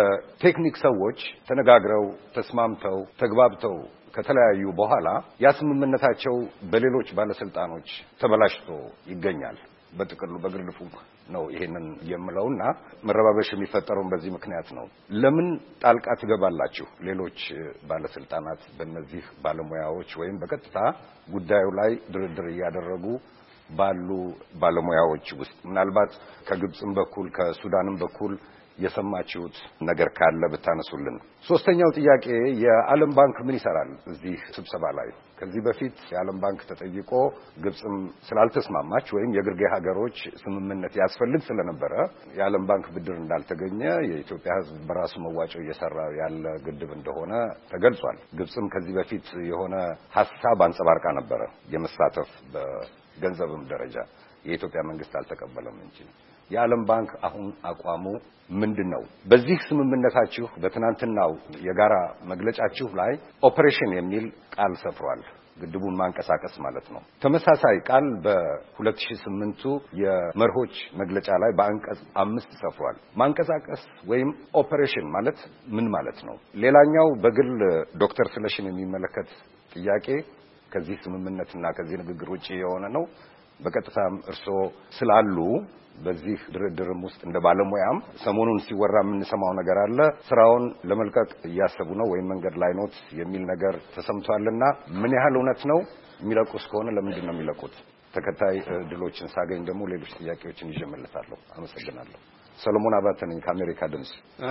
የቴክኒክ ሰዎች ተነጋግረው ተስማምተው ተግባብተው ከተለያዩ በኋላ ያስምምነታቸው በሌሎች ባለስልጣኖች ተበላሽቶ ይገኛል። በጥቅሉ በግርድፉ ነው ይሄንን የምለውና መረባበሽ የሚፈጠረው በዚህ ምክንያት ነው። ለምን ጣልቃ ትገባላችሁ ሌሎች ባለስልጣናት በእነዚህ ባለሙያዎች ወይም በቀጥታ ጉዳዩ ላይ ድርድር ያደረጉ ባሉ ባለሙያዎች ውስጥ? ምናልባት ከግብጽም በኩል ከሱዳንም በኩል የሰማችሁት ነገር ካለ ብታነሱልን። ሶስተኛው ጥያቄ የዓለም ባንክ ምን ይሰራል እዚህ ስብሰባ ላይ? ከዚህ በፊት የዓለም ባንክ ተጠይቆ ግብጽም ስላልተስማማች ወይም የግርጌ ሀገሮች ስምምነት ያስፈልግ ስለነበረ የዓለም ባንክ ብድር እንዳልተገኘ የኢትዮጵያ ሕዝብ በራሱ መዋጮ እየሰራ ያለ ግድብ እንደሆነ ተገልጿል። ግብጽም ከዚህ በፊት የሆነ ሐሳብ አንጸባርቃ ነበረ የመሳተፍ በገንዘብም ደረጃ የኢትዮጵያ መንግስት አልተቀበለም እንጂ። የዓለም ባንክ አሁን አቋሙ ምንድነው? በዚህ ስምምነታችሁ በትናንትናው የጋራ መግለጫችሁ ላይ ኦፕሬሽን የሚል ቃል ሰፍሯል። ግድቡን ማንቀሳቀስ ማለት ነው። ተመሳሳይ ቃል በሁለት ሺህ ስምንት የመርሆች መግለጫ ላይ በአንቀጽ አምስት ሰፍሯል። ማንቀሳቀስ ወይም ኦፕሬሽን ማለት ምን ማለት ነው? ሌላኛው በግል ዶክተር ስለሽን የሚመለከት ጥያቄ ከዚህ ስምምነትና ከዚህ ንግግር ውጪ የሆነ ነው። በቀጥታም እርስዎ ስላሉ በዚህ ድርድርም ውስጥ እንደ ባለሙያም ሰሞኑን ሲወራ የምንሰማው ነገር አለ። ስራውን ለመልቀቅ እያሰቡ ነው ወይም መንገድ ላይ ኖት የሚል ነገር ተሰምቷልና ምን ያህል እውነት ነው? የሚለቁስ ከሆነ ለምንድን ነው የሚለቁት? ተከታይ ድሎችን ሳገኝ ደግሞ ሌሎች ጥያቄዎችን ይዤ እመለሳለሁ። አመሰግናለሁ። ሰሎሞን አባተ ነኝ ከአሜሪካ ድምጽ።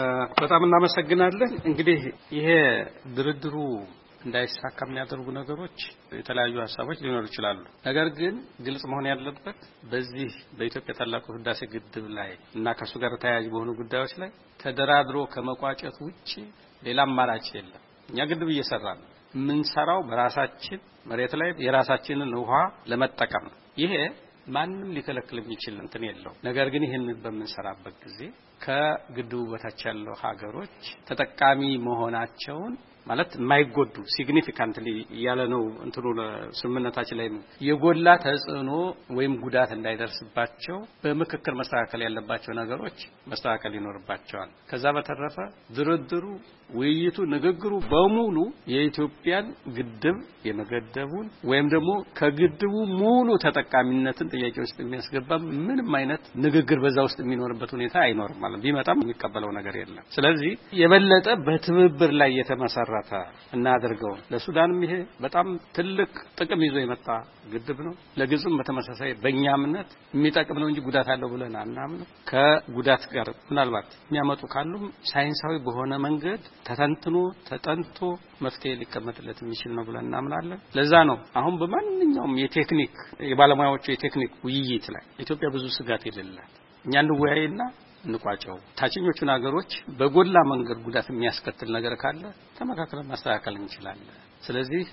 በጣም እናመሰግናለን። እንግዲህ ይሄ ድርድሩ እንዳይሳካ የሚያደርጉ ነገሮች የተለያዩ ሀሳቦች ሊኖሩ ይችላሉ። ነገር ግን ግልጽ መሆን ያለበት በዚህ በኢትዮጵያ ታላቁ ህዳሴ ግድብ ላይ እና ከሱ ጋር ተያያዥ በሆኑ ጉዳዮች ላይ ተደራድሮ ከመቋጨት ውጪ ሌላ አማራጭ የለም። እኛ ግድብ እየሰራን ነው። የምንሰራው በራሳችን መሬት ላይ የራሳችንን ውሃ ለመጠቀም ነው። ይሄ ማንም ሊከለክል የሚችል እንትን የለው። ነገር ግን ይሄን በምንሰራበት ጊዜ ከግድቡ በታች ያለው ሀገሮች ተጠቃሚ መሆናቸውን ማለት የማይጎዱ ሲግኒፊካንትሊ ያለ ነው እንትሩ ስምምነታችን ላይ የጎላ ተጽዕኖ ወይም ጉዳት እንዳይደርስባቸው በምክክር መስተካከል ያለባቸው ነገሮች መስተካከል ይኖርባቸዋል። ከዛ በተረፈ ድርድሩ ውይይቱ ንግግሩ በሙሉ የኢትዮጵያን ግድብ የመገደቡን ወይም ደግሞ ከግድቡ ሙሉ ተጠቃሚነትን ጥያቄ ውስጥ የሚያስገባ ምንም አይነት ንግግር በዛ ውስጥ የሚኖርበት ሁኔታ አይኖርም ማለት ቢመጣም የሚቀበለው ነገር የለም። ስለዚህ የበለጠ በትብብር ላይ የተመሰረተ እናድርገው። ለሱዳንም ይሄ በጣም ትልቅ ጥቅም ይዞ የመጣ ግድብ ነው። ለግብጽም በተመሳሳይ በእኛ እምነት የሚጠቅም ነው እንጂ ጉዳት አለው ብለን አናምንም። ከጉዳት ጋር ምናልባት የሚያመጡ ካሉም ሳይንሳዊ በሆነ መንገድ ተተንትኖ ተጠንቶ መፍትሄ ሊቀመጥለት የሚችል ነው ብለን እናምናለን። ለዛ ነው አሁን በማንኛውም የቴክኒክ የባለሙያዎቹ የቴክኒክ ውይይት ላይ ኢትዮጵያ ብዙ ስጋት የሌላት እኛ እንወያይና እንቋጨው። ታችኞቹን ሀገሮች በጎላ መንገድ ጉዳት የሚያስከትል ነገር ካለ ተመካክለን ማስተካከል እንችላለን። ስለዚህ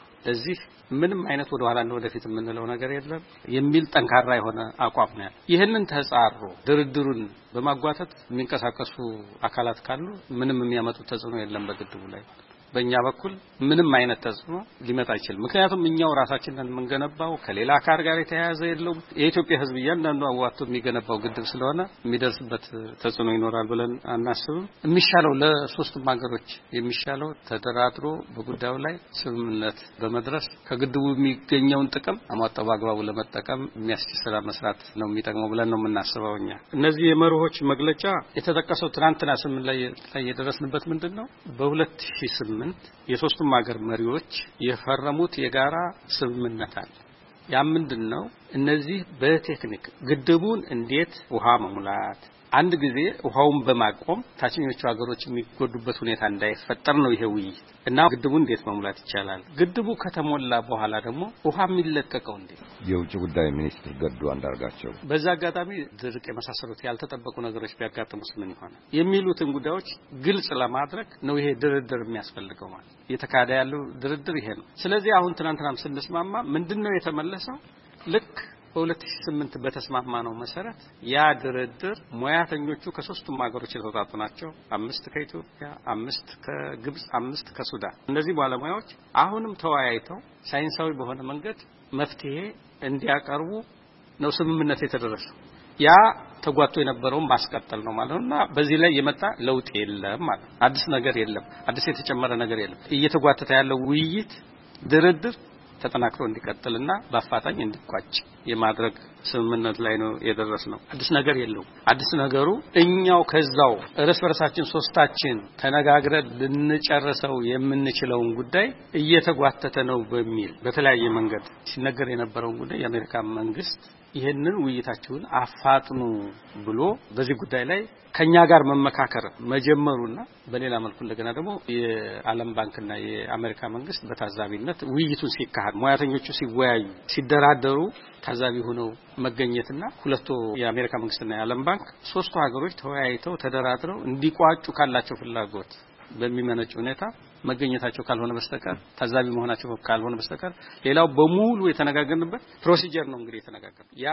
ለዚህ ምንም አይነት ወደ ኋላ ወደፊት የምንለው ነገር የለም የሚል ጠንካራ የሆነ አቋም ነው ያለው። ይሄንን ተጻሮ ድርድሩን በማጓተት የሚንቀሳቀሱ አካላት ካሉ ምንም የሚያመጡት ተጽዕኖ የለም በግድቡ ላይ። በእኛ በኩል ምንም አይነት ተጽዕኖ ሊመጣ አይችልም። ምክንያቱም እኛው ራሳችንን የምንገነባው ከሌላ አካል ጋር የተያያዘ የለውም። የኢትዮጵያ ሕዝብ እያንዳንዱ አዋጥቶ የሚገነባው ግድብ ስለሆነ የሚደርስበት ተጽዕኖ ይኖራል ብለን አናስብም። የሚሻለው ለሶስቱም ሀገሮች የሚሻለው ተደራድሮ በጉዳዩ ላይ ስምምነት በመድረስ ከግድቡ የሚገኘውን ጥቅም አሟጠው በአግባቡ ለመጠቀም የሚያስችል ስራ መስራት ነው የሚጠቅመው ብለን ነው የምናስበው። እኛ እነዚህ የመርሆች መግለጫ የተጠቀሰው ትናንትና ስምምነት ላይ የደረስንበት ምንድነው በሁለት ሺህ ስምንት የሶስቱም ሀገር መሪዎች የፈረሙት የጋራ ስምምነት አለ። ያ ምንድነው? እነዚህ በቴክኒክ ግድቡን እንዴት ውሃ መሙላት አንድ ጊዜ ውሃውን በማቆም ታችኞቹ ሀገሮች የሚጎዱበት ሁኔታ እንዳይፈጠር ነው ይሄ ውይይት እና ግድቡን እንዴት መሙላት ይቻላል፣ ግድቡ ከተሞላ በኋላ ደግሞ ውሃ የሚለቀቀው እንዴት። የውጭ ጉዳይ ሚኒስትር ገዱ አንዳርጋቸው በዛ አጋጣሚ ድርቅ የመሳሰሉት ያልተጠበቁ ነገሮች ቢያጋጥሙስ ምን ይሆናል የሚሉትን ጉዳዮች ግልጽ ለማድረግ ነው ይሄ ድርድር የሚያስፈልገው ማለት የተካሄደ ያለው ድርድር ይሄ ነው። ስለዚህ አሁን ትናንትናም ስንስማማ ምንድነው የተመለሰው ልክ በሁለት ሺህ ስምንት በተስማማነው መሰረት ያ ድርድር ሙያተኞቹ ከሶስቱም ሀገሮች የተውጣጡ ናቸው። አምስት ከኢትዮጵያ፣ አምስት ከግብጽ፣ አምስት ከሱዳን። እነዚህ ባለሙያዎች አሁንም ተወያይተው ሳይንሳዊ በሆነ መንገድ መፍትሄ እንዲያቀርቡ ነው ስምምነት የተደረሰው። ያ ተጓቶ የነበረውን ማስቀጠል ነው ማለት ነውና በዚህ ላይ የመጣ ለውጥ የለም ማለት አዲስ ነገር የለም፣ አዲስ የተጨመረ ነገር የለም። እየተጓተተ ያለው ውይይት ድርድር ተጠናክሮ እንዲቀጥልና በአፋጣኝ እንዲቋጭ የማድረግ ስምምነት ላይ ነው የደረስነው። አዲስ ነገር የለው። አዲስ ነገሩ እኛው ከዛው እርስ በርሳችን ሶስታችን ተነጋግረን ልንጨርሰው የምንችለውን ጉዳይ እየተጓተተ ነው በሚል በተለያየ መንገድ ሲነገር የነበረውን ጉዳይ የአሜሪካ መንግስት ይሄንን ውይይታችሁን አፋጥኑ ብሎ በዚህ ጉዳይ ላይ ከኛ ጋር መመካከር መጀመሩና በሌላ መልኩ እንደገና ደግሞ የዓለም ባንክና የአሜሪካ መንግስት በታዛቢነት ውይይቱን ሲካሄድ ሙያተኞቹ ሲወያዩ ሲደራደሩ ታዛቢ ሆነው መገኘትና ሁለቱ የአሜሪካ መንግስትና የዓለም ባንክ ሶስቱ ሀገሮች ተወያይተው ተደራድረው እንዲቋጩ ካላቸው ፍላጎት በሚመነጭ ሁኔታ መገኘታቸው ካልሆነ በስተቀር ታዛቢ መሆናቸው ካልሆነ በስተቀር ሌላው በሙሉ የተነጋገርንበት ፕሮሲጀር ነው። እንግዲህ የተነጋገርነው ያ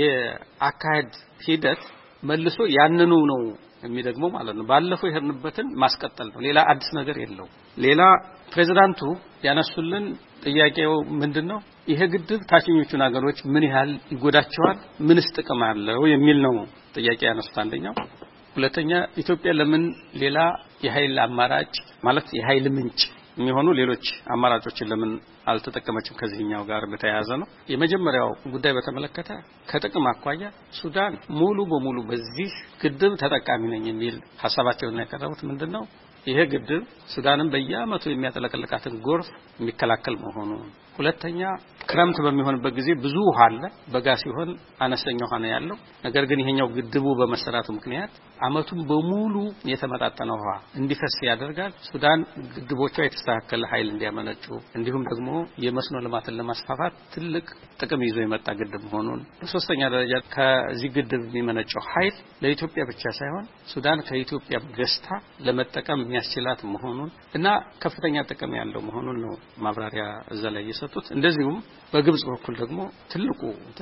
የአካሄድ ሂደት መልሶ ያንኑ ነው የሚደግመው ማለት ነው። ባለፈው የሄድንበትን ማስቀጠል ነው። ሌላ አዲስ ነገር የለው። ሌላ ፕሬዝዳንቱ ያነሱልን ጥያቄው ምንድነው? ይሄ ግድብ ታችኞቹን ሀገሮች ምን ያህል ይጎዳቸዋል፣ ምንስ ጥቅም አለው የሚል ነው ጥያቄ ያነሱት አንደኛው። ሁለተኛ ኢትዮጵያ ለምን ሌላ የኃይል አማራጭ ማለት የኃይል ምንጭ የሚሆኑ ሌሎች አማራጮችን ለምን አልተጠቀመችም ከዚህኛው ጋር በተያያዘ ነው። የመጀመሪያው ጉዳይ በተመለከተ ከጥቅም አኳያ ሱዳን ሙሉ በሙሉ በዚህ ግድብ ተጠቃሚ ነኝ የሚል ሐሳባቸውን ያቀረቡት ምንድነው? ይሄ ግድብ ሱዳንን በየአመቱ የሚያጠለቅልቃትን ጎርፍ የሚከላከል መሆኑ፣ ሁለተኛ ክረምት በሚሆንበት ጊዜ ብዙ ውሃ አለ፣ በጋ ሲሆን አነስተኛ ውሃ ነው ያለው። ነገር ግን ይሄኛው ግድቡ በመሰራቱ ምክንያት አመቱን በሙሉ የተመጣጠነ ውሃ እንዲፈስ ያደርጋል። ሱዳን ግድቦቿ የተስተካከለ ኃይል እንዲያመነጩ እንዲሁም ደግሞ የመስኖ ልማትን ለማስፋፋት ትልቅ ጥቅም ይዞ የመጣ ግድብ መሆኑን፣ በሶስተኛ ደረጃ ከዚህ ግድብ የሚመነጨው ኃይል ለኢትዮጵያ ብቻ ሳይሆን ሱዳን ከኢትዮጵያ ገዝታ ለመጠቀም የሚያስችላት መሆኑን እና ከፍተኛ ጥቅም ያለው መሆኑን ነው ማብራሪያ እዛ ላይ የሰጡት። እንደዚሁም በግብጽ በኩል ደግሞ ትልቁ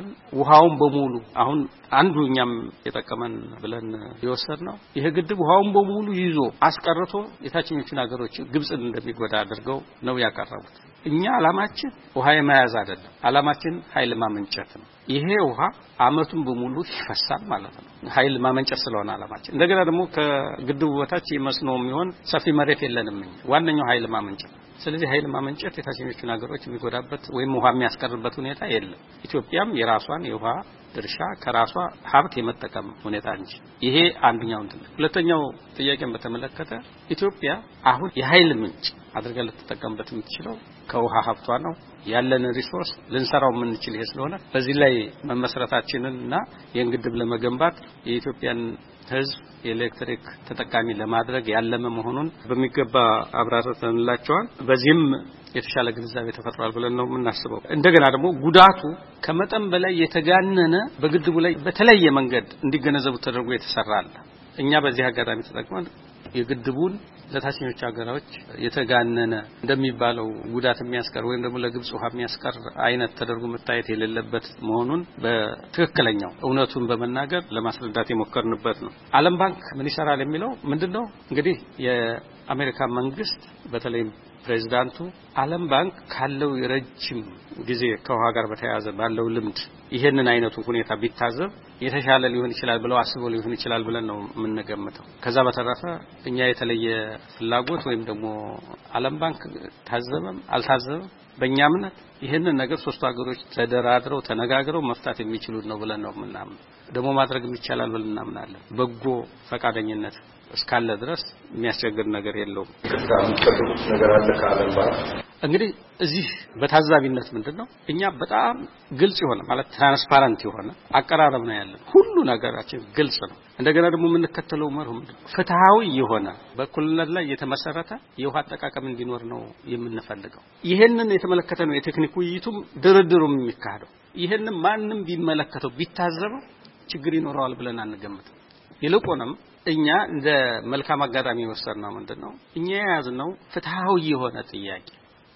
ውሃውን በሙሉ አሁን አንዱኛም የጠቀመን ብለን የወሰድነው ይሄ ግድብ ውሃውን በሙሉ ይዞ አስቀርቶ የታችኞቹን ሀገሮች ግብጽን እንደሚጎዳ አድርገው ነው ያቀረቡት። እኛ አላማችን ውሃ የመያዝ አይደለም፣ አላማችን ኃይል ማመንጨት ነው። ይሄ ውሃ አመቱን በሙሉ ይፈሳል ማለት ነው። ኃይል ማመንጨት ስለሆነ አላማችን። እንደገና ደግሞ ከግድቡ በታች መስኖ የሚሆን ሰፊ መሬት የለንም። ዋነኛው ኃይል ማመንጨት። ስለዚህ ኃይል ማመንጨት የታችኞቹን ሀገሮች የሚጎዳበት ወይም ውሃ የሚያስቀርበት ሁኔታ የለም። ኢትዮጵያም የራሷን የውሃ ድርሻ ከራሷ ሀብት የመጠቀም ሁኔታ እንጂ ይሄ አንደኛው እንትን። ሁለተኛው ጥያቄን በተመለከተ ኢትዮጵያ አሁን የኃይል ምንጭ አድርጋ ልትጠቀምበት የምትችለው ከውሃ ሀብቷ ነው። ያለን ሪሶርስ ልንሰራው የምንችል ይሄ ስለሆነ በዚህ ላይ መመስረታችንና የግድብ ለመገንባት የኢትዮጵያን ህዝብ የኤሌክትሪክ ተጠቃሚ ለማድረግ ያለመ መሆኑን በሚገባ አብራርተንላቸዋል። በዚህም የተሻለ ግንዛቤ ተፈጥሯል ብለን ነው የምናስበው። እንደገና ደግሞ ጉዳቱ ከመጠን በላይ የተጋነነ በግድቡ ላይ በተለየ መንገድ እንዲገነዘቡ ተደርጎ የተሰራል። እኛ በዚህ አጋጣሚ ተጠቅመን የግድቡን ለታችኞቹ ሀገሮች የተጋነነ እንደሚባለው ጉዳት የሚያስቀር ወይም ደግሞ ለግብጽ ውሃ የሚያስቀር አይነት ተደርጎ መታየት የሌለበት መሆኑን በትክክለኛው እውነቱን በመናገር ለማስረዳት የሞከርንበት ነው። ዓለም ባንክ ምን ይሰራል የሚለው ምንድነው? እንግዲህ የአሜሪካ መንግስት በተለይ ፕሬዝዳንቱ ዓለም ባንክ ካለው የረጅም ጊዜ ከውሃ ጋር በተያያዘ ባለው ልምድ ይሄንን አይነቱ ሁኔታ ቢታዘብ የተሻለ ሊሆን ይችላል ብለው አስበው ሊሆን ይችላል ብለን ነው የምንገምተው። ከዛ በተረፈ እኛ የተለየ ፍላጎት ወይም ደግሞ ዓለም ባንክ ታዘበም አልታዘበም በእኛ እምነት ይሄንን ነገር ሶስቱ ሀገሮች ተደራድረው ተነጋግረው መፍታት የሚችሉት ነው ብለን ነው የምናምነው። ደግሞ ማድረግ ይቻላል ብለን እናምናለን። በጎ ፈቃደኝነት እስካለ ድረስ የሚያስቸግር ነገር የለውም። ከታምጥቁት ነገር አለ ከዓለም ባንክ እንግዲህ እዚህ በታዛቢነት ምንድነው እኛ በጣም ግልጽ የሆነ ማለት ትራንስፓረንት የሆነ አቀራረብ ነው ያለው። ሁሉ ነገራችን ግልጽ ነው። እንደገና ደግሞ የምንከተለው መርህ ምንድነው? ፍትሃዊ የሆነ በእኩልነት ላይ የተመሰረተ የውሃ አጠቃቀም እንዲኖር ነው የምንፈልገው። ይሄንን የተመለከተ ነው የቴክኒክ ውይይቱም ድርድሩም የሚካሄደው። ይሄንን ማንም ቢመለከተው ቢታዘበው ችግር ይኖረዋል ብለን አንገምትም። ይልቁንም እኛ እንደ መልካም አጋጣሚ ወሰድነው ምንድነው እኛ የያዝነው ፍትሃዊ የሆነ ጥያቄ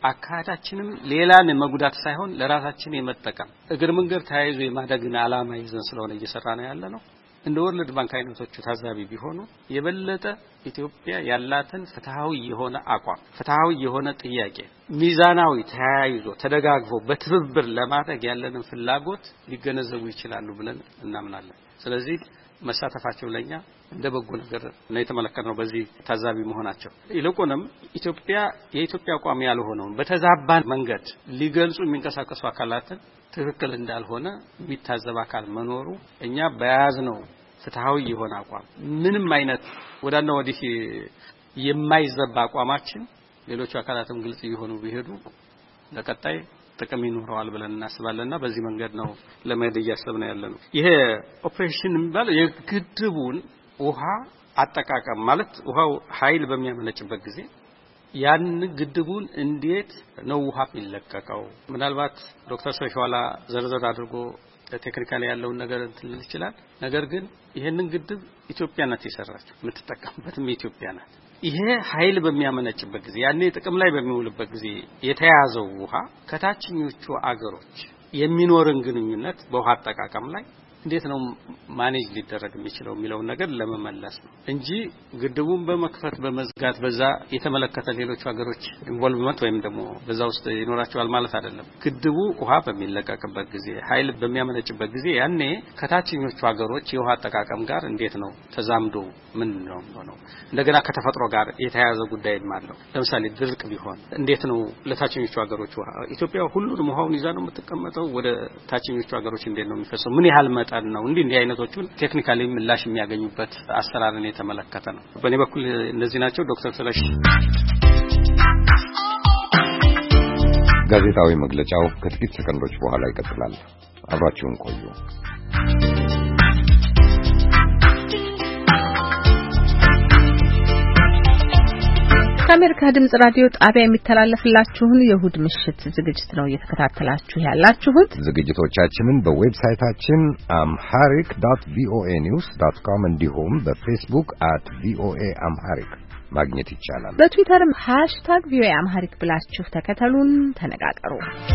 አካታችንም ሌላን መጉዳት ሳይሆን ለራሳችን የመጠቀም እግር መንገድ ተያይዞ የማደግና አላማ ይዘን ስለሆነ እየሰራን ያለነው እንደ ወርልድ ባንክ አይነቶቹ ታዛቢ ቢሆኑ የበለጠ ኢትዮጵያ ያላትን ፍትሃዊ የሆነ አቋም ፍትሃዊ የሆነ ጥያቄ ሚዛናዊ ተያይዞ ተደጋግፎ በትብብር ለማድረግ ያለንን ፍላጎት ሊገነዘቡ ይችላሉ ብለን እናምናለን። ስለዚህ መሳተፋቸው ለኛ እንደ በጎ ነገር ነው የተመለከተው በዚህ ታዛቢ መሆናቸው። ይልቁንም ኢትዮጵያ የኢትዮጵያ አቋም ያልሆነው በተዛባ መንገድ ሊገልጹ የሚንቀሳቀሱ አካላትን ትክክል እንዳልሆነ የሚታዘብ አካል መኖሩ እኛ በያዝነው ፍትሃዊ የሆነ አቋም ምንም አይነት ወዳና ወዲህ የማይዘባ አቋማችን ሌሎች አካላትም ግልጽ ይሆኑ ቢሄዱ ለቀጣይ ጥቅም ይኖረዋል ብለን እናስባለንና በዚህ መንገድ ነው ለመሄድ እያሰብን ያለነው። ይሄ ኦፕሬሽን የሚባለው የግድቡን ውሃ አጠቃቀም ማለት ውሃው ኃይል በሚያመነጭበት ጊዜ ያን ግድቡን እንዴት ነው ውሃ ይለቀቀው? ምናልባት ዶክተር ሶሻላ ዘርዘር አድርጎ ቴክኒካሊ ያለውን ነገር እንትን ይችላል። ነገር ግን ይሄንን ግድብ ኢትዮጵያ ናት የሰራችው፣ የምትጠቀምበትም ኢትዮጵያ ናት። ይሄ ኃይል በሚያመነጭበት ጊዜ ያኔ ጥቅም ላይ በሚውልበት ጊዜ የተያዘው ውሃ ከታችኞቹ አገሮች የሚኖርን ግንኙነት በውሃ አጠቃቀም ላይ እንዴት ነው ማኔጅ ሊደረግ የሚችለው የሚለው ነገር ለመመለስ ነው እንጂ ግድቡን በመክፈት በመዝጋት በዛ የተመለከተ ሌሎች ሀገሮች ኢንቮልቭመንት ወይም ደግሞ በዛ ውስጥ ይኖራቸዋል ማለት አይደለም። ግድቡ ውሃ በሚለቀቅበት ጊዜ ኃይል በሚያመነጭበት ጊዜ ያኔ ከታችኞቹ ሀገሮች የውሃ አጠቃቀም ጋር እንዴት ነው ተዛምዶ ምን ነው ነው እንደገና ከተፈጥሮ ጋር የተያያዘ ጉዳይም አለው። ለምሳሌ ድርቅ ቢሆን እንዴት ነው ለታችኞቹ ሀገሮች ውሃ ኢትዮጵያ ሁሉንም ውሃውን ይዛ ነው የምትቀመጠው? ወደ ታችኞቹ ሀገሮች እንዴት ነው የሚፈሰው? ምን ያህል መጠን ነው? እንዴ እንዲህ አይነቶቹን ቴክኒካሊ ምላሽ የሚያገኙበት አሰራርን የተመለከተ ነው። በእኔ በኩል እነዚህ ናቸው። ዶክተር ስለሽ ጋዜጣዊ መግለጫው ከጥቂት ሰከንዶች በኋላ ይቀጥላል። አብራችሁን ቆዩ። ከአሜሪካ ድምጽ ራዲዮ ጣቢያ የሚተላለፍላችሁን የእሁድ ምሽት ዝግጅት ነው እየተከታተላችሁ ያላችሁት። ዝግጅቶቻችንን በዌብሳይታችን amharic dot voa news dot com እንዲሁም በፌስቡክ at voa amharic ማግኘት ይቻላል። በትዊተርም ሃሽታግ ቪኦኤ አምሃሪክ ብላችሁ ተከተሉን፣ ተነጋገሩ።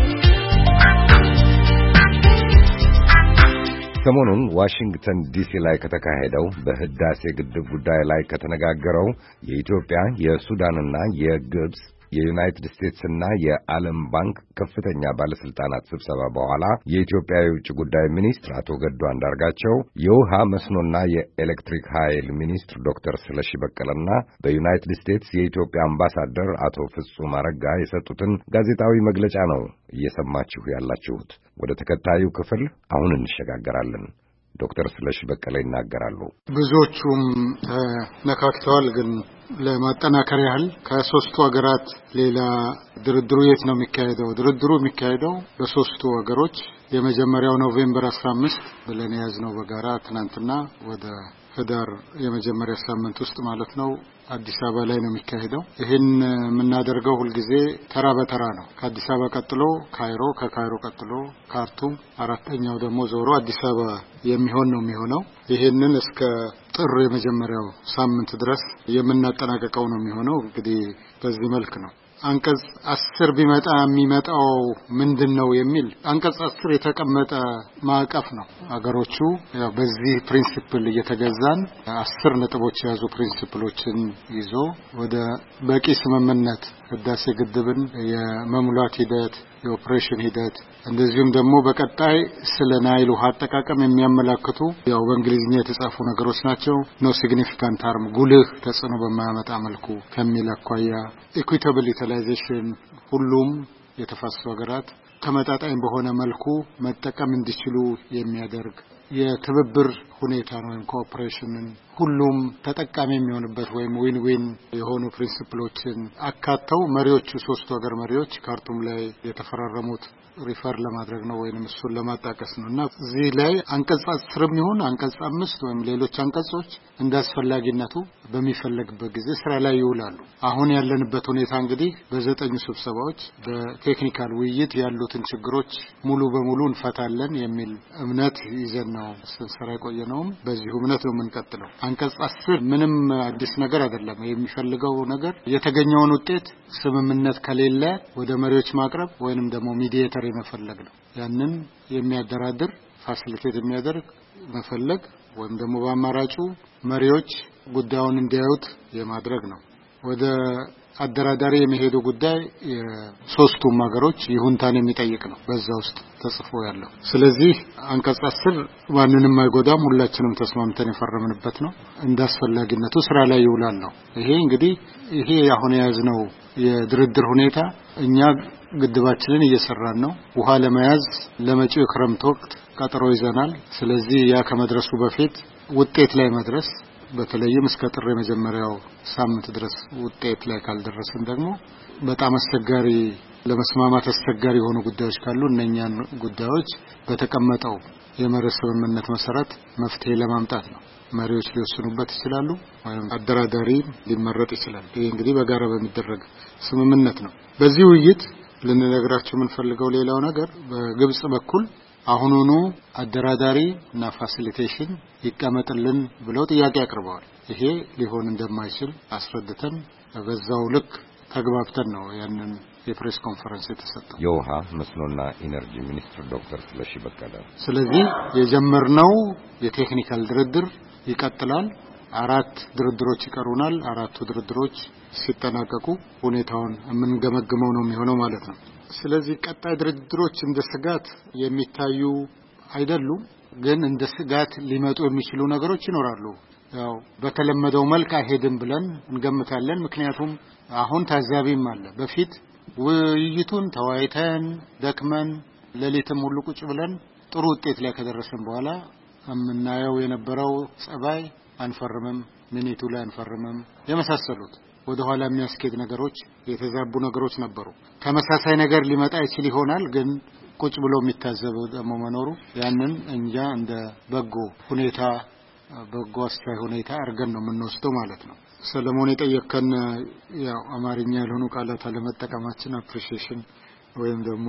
ሰሞኑን ዋሽንግተን ዲሲ ላይ ከተካሄደው በህዳሴ ግድብ ጉዳይ ላይ ከተነጋገረው የኢትዮጵያ የሱዳንና የግብጽ የዩናይትድ ስቴትስና የዓለም ባንክ ከፍተኛ ባለስልጣናት ስብሰባ በኋላ የኢትዮጵያ የውጭ ጉዳይ ሚኒስትር አቶ ገዱ አንዳርጋቸው፣ የውሃ መስኖና የኤሌክትሪክ ኃይል ሚኒስትር ዶክተር ስለሺ በቀለና በዩናይትድ ስቴትስ የኢትዮጵያ አምባሳደር አቶ ፍጹም አረጋ የሰጡትን ጋዜጣዊ መግለጫ ነው እየሰማችሁ ያላችሁት። ወደ ተከታዩ ክፍል አሁን እንሸጋገራለን። ዶክተር ስለሺ በቀለ ይናገራሉ። ብዙዎቹም ተነካክተዋል፣ ግን ለማጠናከር ያህል ከሶስቱ ሀገራት ሌላ ድርድሩ የት ነው የሚካሄደው? ድርድሩ የሚካሄደው በሶስቱ ሀገሮች የመጀመሪያው ኖቬምበር አስራ አምስት ብለን ያዝነው በጋራ ትናንትና ወደ ህዳር የመጀመሪያ ሳምንት ውስጥ ማለት ነው አዲስ አበባ ላይ ነው የሚካሄደው። ይሄን የምናደርገው ሁልጊዜ ተራ በተራ ነው። ከአዲስ አበባ ቀጥሎ ካይሮ፣ ከካይሮ ቀጥሎ ካርቱም፣ አራተኛው ደግሞ ዞሮ አዲስ አበባ የሚሆን ነው የሚሆነው። ይሄንን እስከ ጥር የመጀመሪያው ሳምንት ድረስ የምናጠናቀቀው ነው የሚሆነው። እንግዲህ በዚህ መልክ ነው። አንቀጽ አስር ቢመጣ የሚመጣው ምንድነው የሚል አንቀጽ አስር የተቀመጠ ማዕቀፍ ነው። አገሮቹ ያው በዚህ ፕሪንሲፕል እየተገዛን አስር ነጥቦች የያዙ ፕሪንሲፕሎችን ይዞ ወደ በቂ ስምምነት ህዳሴ ግድብን የመሙላት ሂደት፣ የኦፕሬሽን ሂደት እንደዚሁም ደግሞ በቀጣይ ስለ ናይል ውሃ አጠቃቀም የሚያመላክቱ ያው በእንግሊዝኛ የተጻፉ ነገሮች ናቸው። ኖ ሲግኒፊካንት ሃርም ጉልህ ተጽዕኖ በማያመጣ መልኩ ከሚል አኳያ ኢኩዊታብል ዩቲላይዜሽን ሁሉም የተፋሰሱ ሀገራት ተመጣጣኝ በሆነ መልኩ መጠቀም እንዲችሉ የሚያደርግ የትብብር ሁኔታ ነው ወይም ኮኦፕሬሽንን ሁሉም ተጠቃሚ የሚሆንበት ወይም ዊን ዊን የሆኑ ፕሪንሲፕሎችን አካተው መሪዎቹ ሶስቱ ሀገር መሪዎች ካርቱም ላይ የተፈራረሙት ሪፈር ለማድረግ ነው ወይንም እሱን ለማጣቀስ ነውና እዚህ ላይ አንቀጽ አስርም ይሁን አንቀጽ አምስት ወይም ሌሎች አንቀጾች እንዳስፈላጊነቱ በሚፈለግበት ጊዜ ስራ ላይ ይውላሉ። አሁን ያለንበት ሁኔታ እንግዲህ በዘጠኙ ስብሰባዎች በቴክኒካል ውይይት ያሉትን ችግሮች ሙሉ በሙሉ እንፈታለን የሚል እምነት ይዘን ነው ስንሰራ የቆየነውም በዚሁ እምነት ነው የምንቀጥለው። አንቀጽ አስር ምንም አዲስ ነገር አይደለም። የሚፈልገው ነገር የተገኘውን ውጤት ስምምነት ከሌለ ወደ መሪዎች ማቅረብ ወይንም ደግሞ ሚዲዬተር የመፈለግ ነው። ያንን የሚያደራድር ፋሲሊቴት የሚያደርግ መፈለግ ወይም ደግሞ በአማራጩ መሪዎች ጉዳዩን እንዲያዩት የማድረግ ነው። ወደ አደራዳሪ የሚሄዱ ጉዳይ የሶስቱም ሀገሮች ይሁንታን የሚጠይቅ ነው በዛ ውስጥ ተጽፎ ያለው። ስለዚህ አንቀጽ አስር ማንንም አይጎዳም፣ ሁላችንም ተስማምተን የፈረምንበት ነው። እንዳስፈላጊነቱ ስራ ላይ ይውላል ነው። ይሄ እንግዲህ ይሄ አሁን የያዝነው የድርድር ሁኔታ እኛ ግድባችንን እየሰራን ነው። ውሃ ለመያዝ ለመጪው ክረምት ወቅት ቀጠሮ ይዘናል። ስለዚህ ያ ከመድረሱ በፊት ውጤት ላይ መድረስ በተለይም እስከ ጥር የመጀመሪያው ሳምንት ድረስ ውጤት ላይ ካልደረስን ደግሞ በጣም አስቸጋሪ ለመስማማት አስቸጋሪ የሆኑ ጉዳዮች ካሉ እነኛን ጉዳዮች በተቀመጠው የመርህ ስምምነት መሰረት መፍትሄ ለማምጣት ነው። መሪዎች ሊወስኑበት ይችላሉ ወይም አደራዳሪ ሊመረጥ ይችላል። ይሄ እንግዲህ በጋራ በሚደረግ ስምምነት ነው። በዚህ ውይይት ልንነግራችሁ የምንፈልገው ሌላው ነገር በግብጽ በኩል አሁኑኑ አደራዳሪ እና ፋሲሊቴሽን ይቀመጥልን ብለው ጥያቄ አቅርበዋል። ይሄ ሊሆን እንደማይችል አስረድተን በዛው ልክ ተግባብተን ነው ያንን የፕሬስ ኮንፈረንስ የተሰጠው። የውሃ መስኖና ኢነርጂ ሚኒስትር ዶክተር ስለሺ በቀለ ስለዚህ የጀመርነው የቴክኒካል ድርድር ይቀጥላል። አራት ድርድሮች ይቀሩናል። አራቱ ድርድሮች ሲጠናቀቁ ሁኔታውን የምንገመግመው ነው የሚሆነው ማለት ነው። ስለዚህ ቀጣይ ድርድሮች እንደ ስጋት የሚታዩ አይደሉም፣ ግን እንደ ስጋት ሊመጡ የሚችሉ ነገሮች ይኖራሉ። ያው በተለመደው መልክ አይሄድም ብለን እንገምታለን። ምክንያቱም አሁን ታዛቢም አለ። በፊት ውይይቱን ተወያይተን ደክመን ሌሊትም ሁሉ ቁጭ ብለን ጥሩ ውጤት ላይ ከደረሰን በኋላ የምናየው የነበረው ጸባይ አንፈርምም፣ ሚኒቱ ላይ አንፈርምም የመሳሰሉት ወደ ኋላ የሚያስኬድ ነገሮች የተዛቡ ነገሮች ነበሩ። ተመሳሳይ ነገር ሊመጣ ይችል ይሆናል፣ ግን ቁጭ ብሎ የሚታዘበው ደግሞ መኖሩ ያንን እንጃ እንደ በጎ ሁኔታ በጎ አስተያየት ሁኔታ አድርገን ነው የምንወስደው ማለት ነው። ሰለሞን የጠየቀን ያው አማርኛ ያልሆኑ ቃላት አለመጠቀማችን አፕሪሺዬሽን ወይም ደግሞ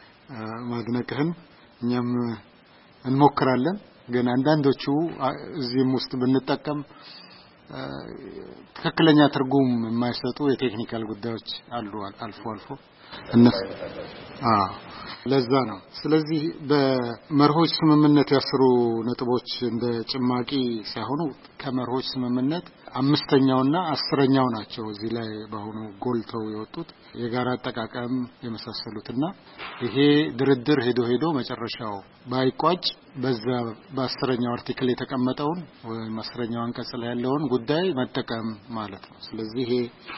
ማድነቅህን እኛም እንሞክራለን። ግን አንዳንዶቹ እዚህም ውስጥ ብንጠቀም ትክክለኛ ትርጉም የማይሰጡ የቴክኒካል ጉዳዮች አሉ አልፎ አልፎ እነሱ አዎ ለዛ ነው። ስለዚህ በመርሆች ስምምነት ያስሩ ነጥቦች እንደ ጭማቂ ሳይሆኑ ከመርሆች ስምምነት አምስተኛውና አስረኛው ናቸው እዚህ ላይ በአሁኑ ጎልተው የወጡት የጋራ አጠቃቀም የመሳሰሉትና ይሄ ድርድር ሄዶ ሄዶ መጨረሻው ባይቋጭ በዛ በአስረኛው አርቲክል የተቀመጠውን ወይም አስረኛው አንቀጽ ላይ ያለውን ጉዳይ መጠቀም ማለት ነው። ስለዚህ ይሄ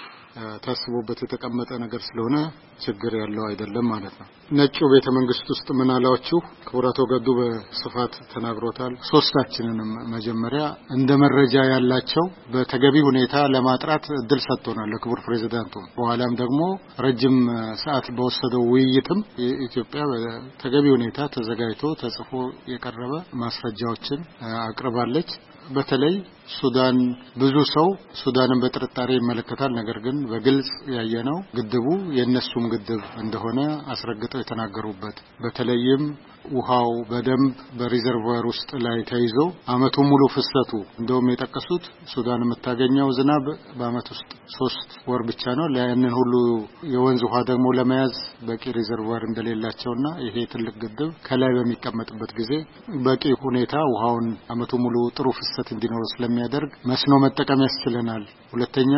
ታስቦበት የተቀመጠ ነገር ስለሆነ ችግር ያለው አይደለም ማለት ነው። ነጩ ቤተ መንግስት ውስጥ ምን አላችሁ? ክቡራቶ ገዱ በስፋት ተናግሮታል። ሶስታችንንም መጀመሪያ እንደ መረጃ ያላቸው በተገቢ ሁኔታ ለማጥራት እድል ሰጥቶናል ለክቡር ፕሬዝዳንቱ። በኋላም ደግሞ ረጅም ሰዓት በወሰደው ውይይትም ኢትዮጵያ በተገቢ ሁኔታ ተዘጋጅቶ ተጽፎ የቀረበ ማስረጃዎችን አቅርባለች። በተለይ ሱዳን ብዙ ሰው ሱዳንን በጥርጣሬ ይመለከታል። ነገር ግን በግልጽ ያየነው ግድቡ የነሱም ግድብ እንደሆነ አስረግጠው የተናገሩበት በተለይም ውሃው በደንብ በሪዘርቮር ውስጥ ላይ ተይዞ አመቱ ሙሉ ፍሰቱ እንደውም የጠቀሱት ሱዳን የምታገኘው ዝናብ በአመት ውስጥ ሶስት ወር ብቻ ነው። ለያንን ሁሉ የወንዝ ውሃ ደግሞ ለመያዝ በቂ ሪዘርቮር እንደሌላቸውና ይሄ ትልቅ ግድብ ከላይ በሚቀመጥበት ጊዜ በቂ ሁኔታ ውሃውን አመቱ ሙሉ ጥሩ ፍሰት እንዲኖር ስለሚያደርግ መስኖ መጠቀም ያስችለናል። ሁለተኛ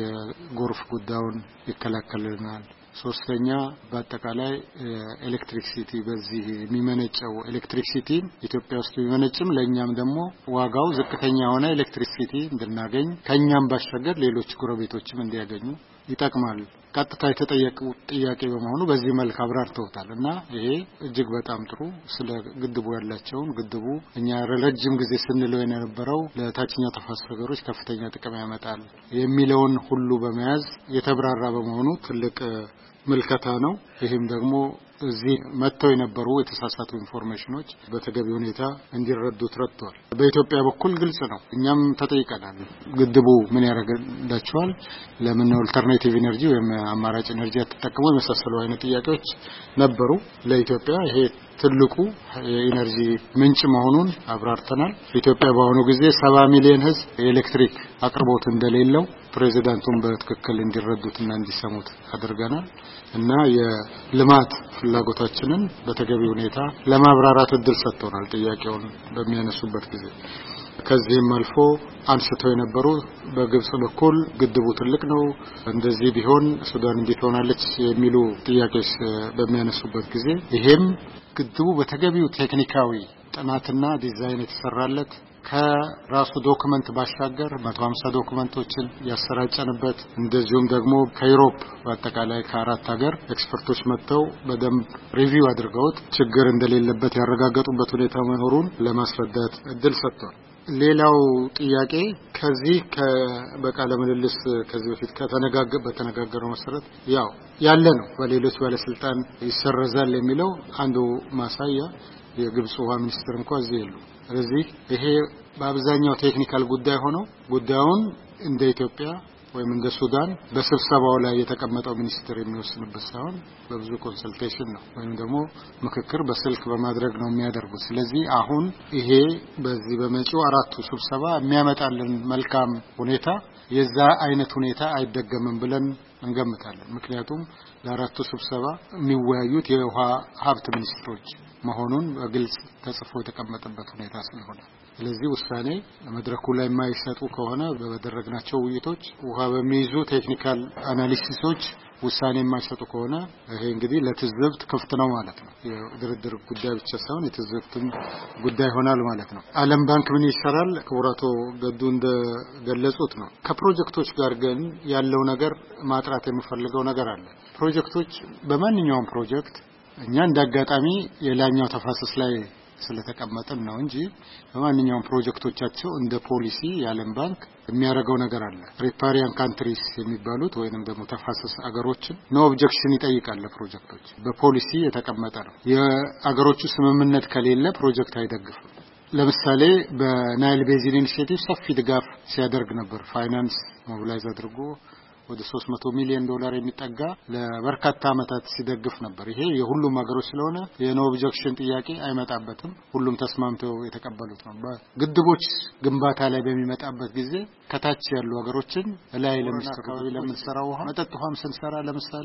የጎርፍ ጉዳዩን ይከላከልልናል። ሶስተኛ በአጠቃላይ ኤሌክትሪክ ሲቲ በዚህ የሚመነጨው ኤሌክትሪክ ሲቲ ኢትዮጵያ ውስጥ የሚመነጭም ለኛም ደግሞ ዋጋው ዝቅተኛ ሆነ ኤሌክትሪክ ሲቲ እንድናገኝ ከኛም ባሻገር ሌሎች ጎረቤቶችም እንዲያገኙ ይጠቅማል። ቀጥታ የተጠየቁ ጥያቄ በመሆኑ በዚህ መልክ አብራርተውታል እና ይሄ እጅግ በጣም ጥሩ ስለ ግድቡ ያላቸውን ግድቡ እኛ ረጅም ጊዜ ስንለው የነበረው ለታችኛው ተፋሰስ ሀገሮች ከፍተኛ ጥቅም ያመጣል የሚለውን ሁሉ በመያዝ የተብራራ በመሆኑ ትልቅ ምልከታ ነው። ይሄም ደግሞ እዚህ መጥተው የነበሩ የተሳሳቱ ኢንፎርሜሽኖች በተገቢ ሁኔታ እንዲረዱ ተረድቷል። በኢትዮጵያ በኩል ግልጽ ነው። እኛም ተጠይቀናል። ግድቡ ምን ያደርግላችኋል? ለምን ኦልተርኔቲቭ ኢነርጂ ወይም አማራጭ ኢነርጂ አትጠቀሙ? የመሳሰሉ አይነት ጥያቄዎች ነበሩ። ለኢትዮጵያ ይሄ ትልቁ የኢነርጂ ምንጭ መሆኑን አብራርተናል። ኢትዮጵያ በአሁኑ ጊዜ ሰባ ሚሊዮን ሕዝብ የኤሌክትሪክ አቅርቦት እንደሌለው ፕሬዝዳንቱን በትክክል እንዲረዱትና እንዲሰሙት አድርገናል እና የልማት ፍላጎታችንን በተገቢ ሁኔታ ለማብራራት እድል ሰጥቶናል ጥያቄውን በሚያነሱበት ጊዜ። ከዚህም አልፎ አንስተው የነበሩ በግብጽ በኩል ግድቡ ትልቅ ነው እንደዚህ ቢሆን ሱዳን እንዴት ሆናለች የሚሉ ጥያቄዎች በሚያነሱበት ጊዜ ይሄም ግድቡ በተገቢው ቴክኒካዊ ጥናትና ዲዛይን የተሰራለት ከራሱ ዶክመንት ባሻገር መቶ ሃምሳ ዶክመንቶችን ያሰራጨንበት እንደዚሁም ደግሞ ከዩሮፕ በአጠቃላይ ከአራት ሀገር ኤክስፐርቶች መጥተው በደንብ ሪቪው አድርገውት ችግር እንደሌለበት ያረጋገጡበት ሁኔታ መኖሩን ለማስረዳት እድል ሰጥቷል። ሌላው ጥያቄ ከዚህ ከበቃለ ምልልስ ከዚህ በፊት ከተነጋገረ በተነጋገረው መሰረት ያው ያለ ነው በሌሎች ባለስልጣን ይሰረዛል የሚለው አንዱ ማሳያ የግብጽ ውሃ ሚኒስትር እንኳን እዚህ የሉ። ስለዚህ ይሄ በአብዛኛው ቴክኒካል ጉዳይ ሆኖ ጉዳዩን እንደ ኢትዮጵያ ወይም እንደ ሱዳን በስብሰባው ላይ የተቀመጠው ሚኒስትር የሚወስንበት ሳይሆን በብዙ ኮንሰልቴሽን ነው ወይም ደግሞ ምክክር በስልክ በማድረግ ነው የሚያደርጉት። ስለዚህ አሁን ይሄ በዚህ በመጪው አራቱ ስብሰባ የሚያመጣልን መልካም ሁኔታ የዛ አይነት ሁኔታ አይደገምም ብለን እንገምታለን። ምክንያቱም ለአራቱ ስብሰባ የሚወያዩት የውሃ ሀብት ሚኒስትሮች መሆኑን በግልጽ ተጽፎ የተቀመጠበት ሁኔታ ስለሆነ ስለዚህ ውሳኔ መድረኩ ላይ የማይሰጡ ከሆነ በተደረገናቸው ውይይቶች ውሃ በሚይዙ ቴክኒካል አናሊሲሶች ውሳኔ የማይሰጡ ከሆነ ይሄ እንግዲህ ለትዝብት ክፍት ነው ማለት ነው። የድርድር ጉዳይ ብቻ ሳይሆን የትዝብትም ጉዳይ ሆናል ማለት ነው። ዓለም ባንክ ምን ይሰራል? ክቡራቶ ገዱ እንደገለጹት ነው። ከፕሮጀክቶች ጋር ግን ያለው ነገር ማጥራት የሚፈልገው ነገር አለ። ፕሮጀክቶች በማንኛውም ፕሮጀክት እኛ እንዳጋጣሚ የላኛው ተፋሰስ ላይ ስለተቀመጠን ነው እንጂ በማንኛውም ፕሮጀክቶቻቸው እንደ ፖሊሲ የዓለም ባንክ የሚያደርገው ነገር አለ። ሪፓሪያን ካንትሪስ የሚባሉት ወይንም ደግሞ ተፋሰስ አገሮችን ኖ ኦብጀክሽን ይጠይቃል። ፕሮጀክቶች በፖሊሲ የተቀመጠ ነው። የአገሮቹ ስምምነት ከሌለ ፕሮጀክት አይደግፍም። ለምሳሌ በናይል ቤዚን ኢኒሺዬቲቭ ሰፊ ድጋፍ ሲያደርግ ነበር። ፋይናንስ ሞቢላይዝ አድርጎ ወደ ሶስት መቶ ሚሊዮን ዶላር የሚጠጋ ለበርካታ ዓመታት ሲደግፍ ነበር። ይሄ የሁሉም ሀገሮች ስለሆነ የኖ ኦብጀክሽን ጥያቄ አይመጣበትም። ሁሉም ተስማምተው የተቀበሉት ነው። በግድቦች ግንባታ ላይ በሚመጣበት ጊዜ ከታች ያሉ ሀገሮችን ላይ ለምሳሌ ለምንሰራው ውሃ መጠጥ ውሃም ስንሰራ ለምሳሌ